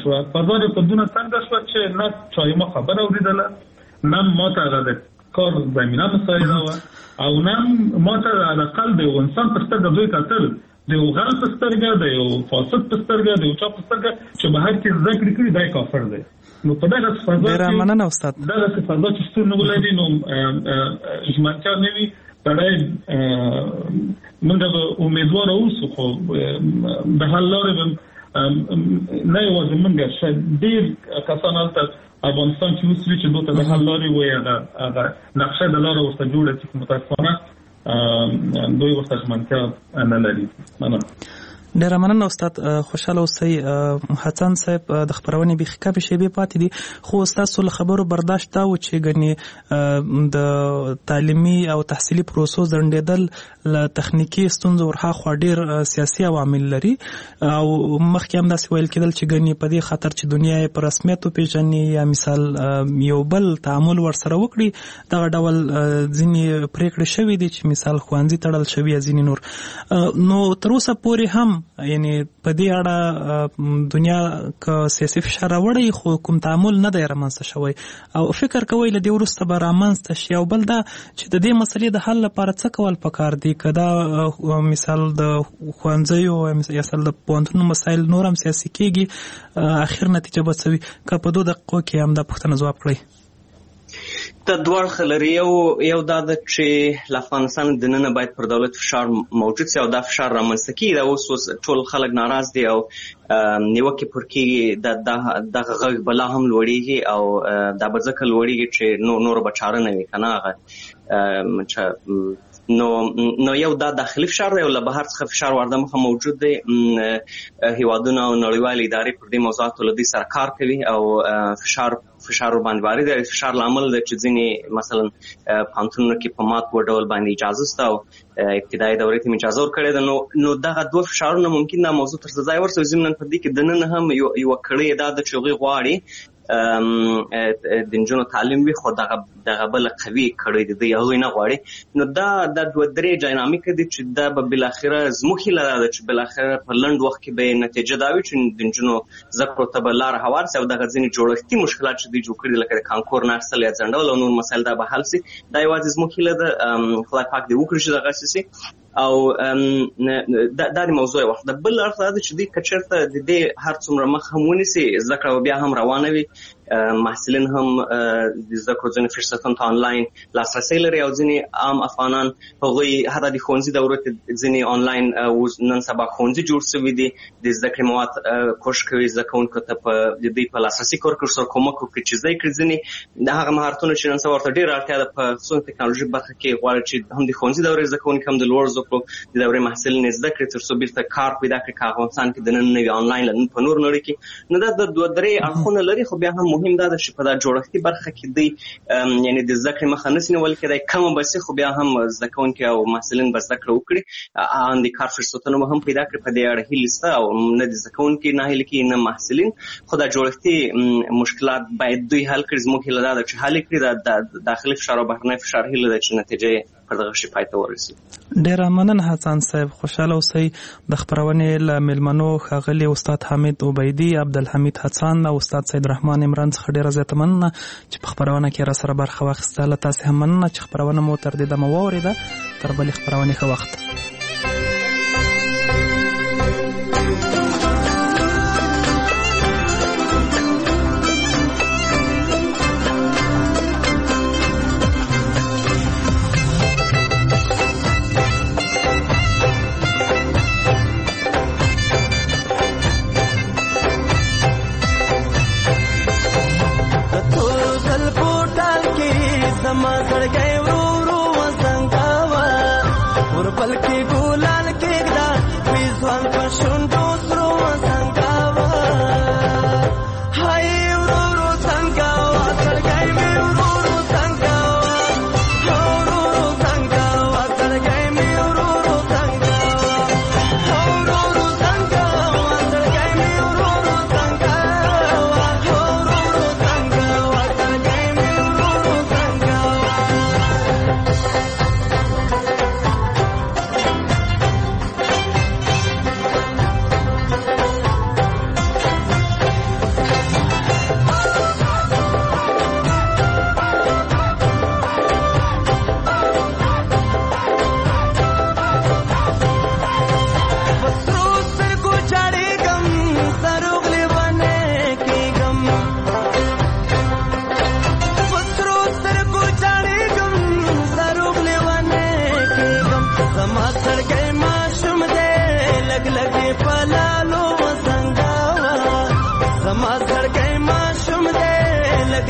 شو چې نه چای ما خبر اوریدله نه ما ته غوډه کار زمينه مساعده و او نن ما ته د اقل د انسان په سترګه دوی کتل د غل په سترګه د یو فاسد په سترګه د یو چا په سترګه چې بهر کې ذکر کړی دای کافر دی نو په دغه فضا ډیر مننه استاد دغه فضا چې ستور نه ولري نو ژمنچا نوي تړای موږ امیدوار اوسو خو د حل لارې نه یو زمونږ ډیر کسان ته افغانستان چې اوس چې دوی ته د حل لارې وایي هغه نقشه د لارې ورته جوړه چې متاسفانه دوی ورته ژمنتیا نه لري ډیر مننه استاد خوشاله اوسئ حسن صاحب د خبرونې به خکابه شیبه پاتې دي خو استاد سول خبرو برداشت تا و چې غني د تعلیمي او تحصیلي پروسو ځندېدل ل تخنیکی ستونزو ورخوا ډیر سیاسي عوامل لري او مخکې هم داسې ویل کېدل چې غني په دې خاطر چې دنیا په رسمیت پیژني یا مثال یو بل تعامل ورسره وکړي دغه ډول ځینې پریکړې شوې دي چې مثال خوانځي تړل شوی ځینې نور نو تر اوسه پورې هم یعنی په دې اړه دنیا که سیاسي فشار وړي خو کوم تعامل نه دی رامنځته شوی او فکر کوي له دې وروسته به رامنځته شي او بل دا چې د دې مسلې د حل لپاره څه کول پکار دي که دا مثال د ښوونځیو یا مثال د پوهنتونونو مسایل نور هم سیاسي کېږي اخر نتیجه به څه وي که په 2 دقیقو کې هم دا پوښتنه ځواب کړئ د دوړ خلري یو دا چې افغانستان د نن باید پر دولت فشار موجود سي او دا فشار رامنځته کیږي دا اوس ټول خلک ناراض دي او نیوکه پر کې د غږ بلا هم لوړیږي او دا برځکه لوړیږي چې نور بچاره نه وي کنه هغه نو یو دا داخلي فشار دی او له بهر څخه فشار ورده مخه موجود دی هیوادونه او نړیوال ادارې پر دې موضوعاتو لدی سره کار کوي او فشار باندې وارد دی فشار لامل دی چې ځینې مثلا پانتونو کې په مات ډول باندې اجازه ستا او ابتدایي دورې ته اجازه ورکړې ده نو دغه دوه فشارونه ممکن دا موضوع تر ځای ورسوي ضمن په دې کې د نن هم یو کړی دا د چوغي غواړي د نجونو تعلیم وي خو دغه بل قوي کړی دی هغه نه غواړي نو دا د دوه درې ډاینامیک دي چې دا به بل اخره زموخي لاره ده چې بل اخره په لند وخت کې به نتیجه دا وي چې د نجونو زکو ته بل لار هوار سي او دغه ځینې جوړښتي مشکلات چې دی جوړ کړي لکه کانکور نه اصل یا ځندول او نور مسایل دا به حل سي دا یوازې زموخي لاره خدای پاک دې وکړي چې دغه سي او دا د موضوع وخت د بل اړخ دا چې د کچرته د دې هر څومره مخ همونی سي زکه بیا هم روانه وي محصلین هم د زده کړو ځینې فرصتونو ته آنلاین لاسرسی لري او ځینې عام افغانان هغوی حتی د ښوونځي دورو کې ځینې آنلاین نن سبا ښوونځي جوړ شوي دي د زده کړې مواد کوشش کوي زده کوونکو ته د دوی په لاسرسي کار سره کومک وکړي چې زده کړي ځینې د هغه مهارتونه چې نن سبا ورته ډېره اړتیا ده په خصوصا ټکنالوژي برخه کې غواړي چې هم د ښوونځي دورې زده کوونکي هم د لوړ زده کړو د دورې محصلین زده کړي تر څو بیرته کار پیدا کړي که افغانستان کې د نن نوي آنلاین په نور نړۍ کې نو دا د دوه درې اړخونه لري خو بیا هم مهم دا چې په دا جوړښتي برخه کې دی یعنی د زده کړې مخه نسي نیول کېدای کمه بسي خو بیا هم زده کوونکي او محصلین به زده کړه وکړي ان د کار فرصتونه هم پیدا کړي په دې اړه هیله سته او نه د زده کوونکي نه هیله کې نه محصلین خو دا جوړښتي مشکلات باید دوی حل کړي زموږ هیله ده چې حل کړي د داخلي فشار او بهرنی فشار هیله ده چې نتیجه پر دغه شی پای ته ورسېږي ډېر مننه حسن صاحب خوشاله اوسئ د خبرونې له مېلمنو ښاغلي استاد حمید عبیدي عبدالحمید حسن او استاد سید رحمان عمران څخه ډېره زیاته مننه چې په خبرونه کې را سره برخه واخیسته له تاسې هم مننه چې خبرونه مو تر دې دمه واورېده تر بلې خبرونې ښه وخت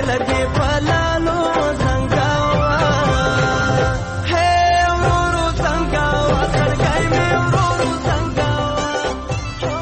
لرګي په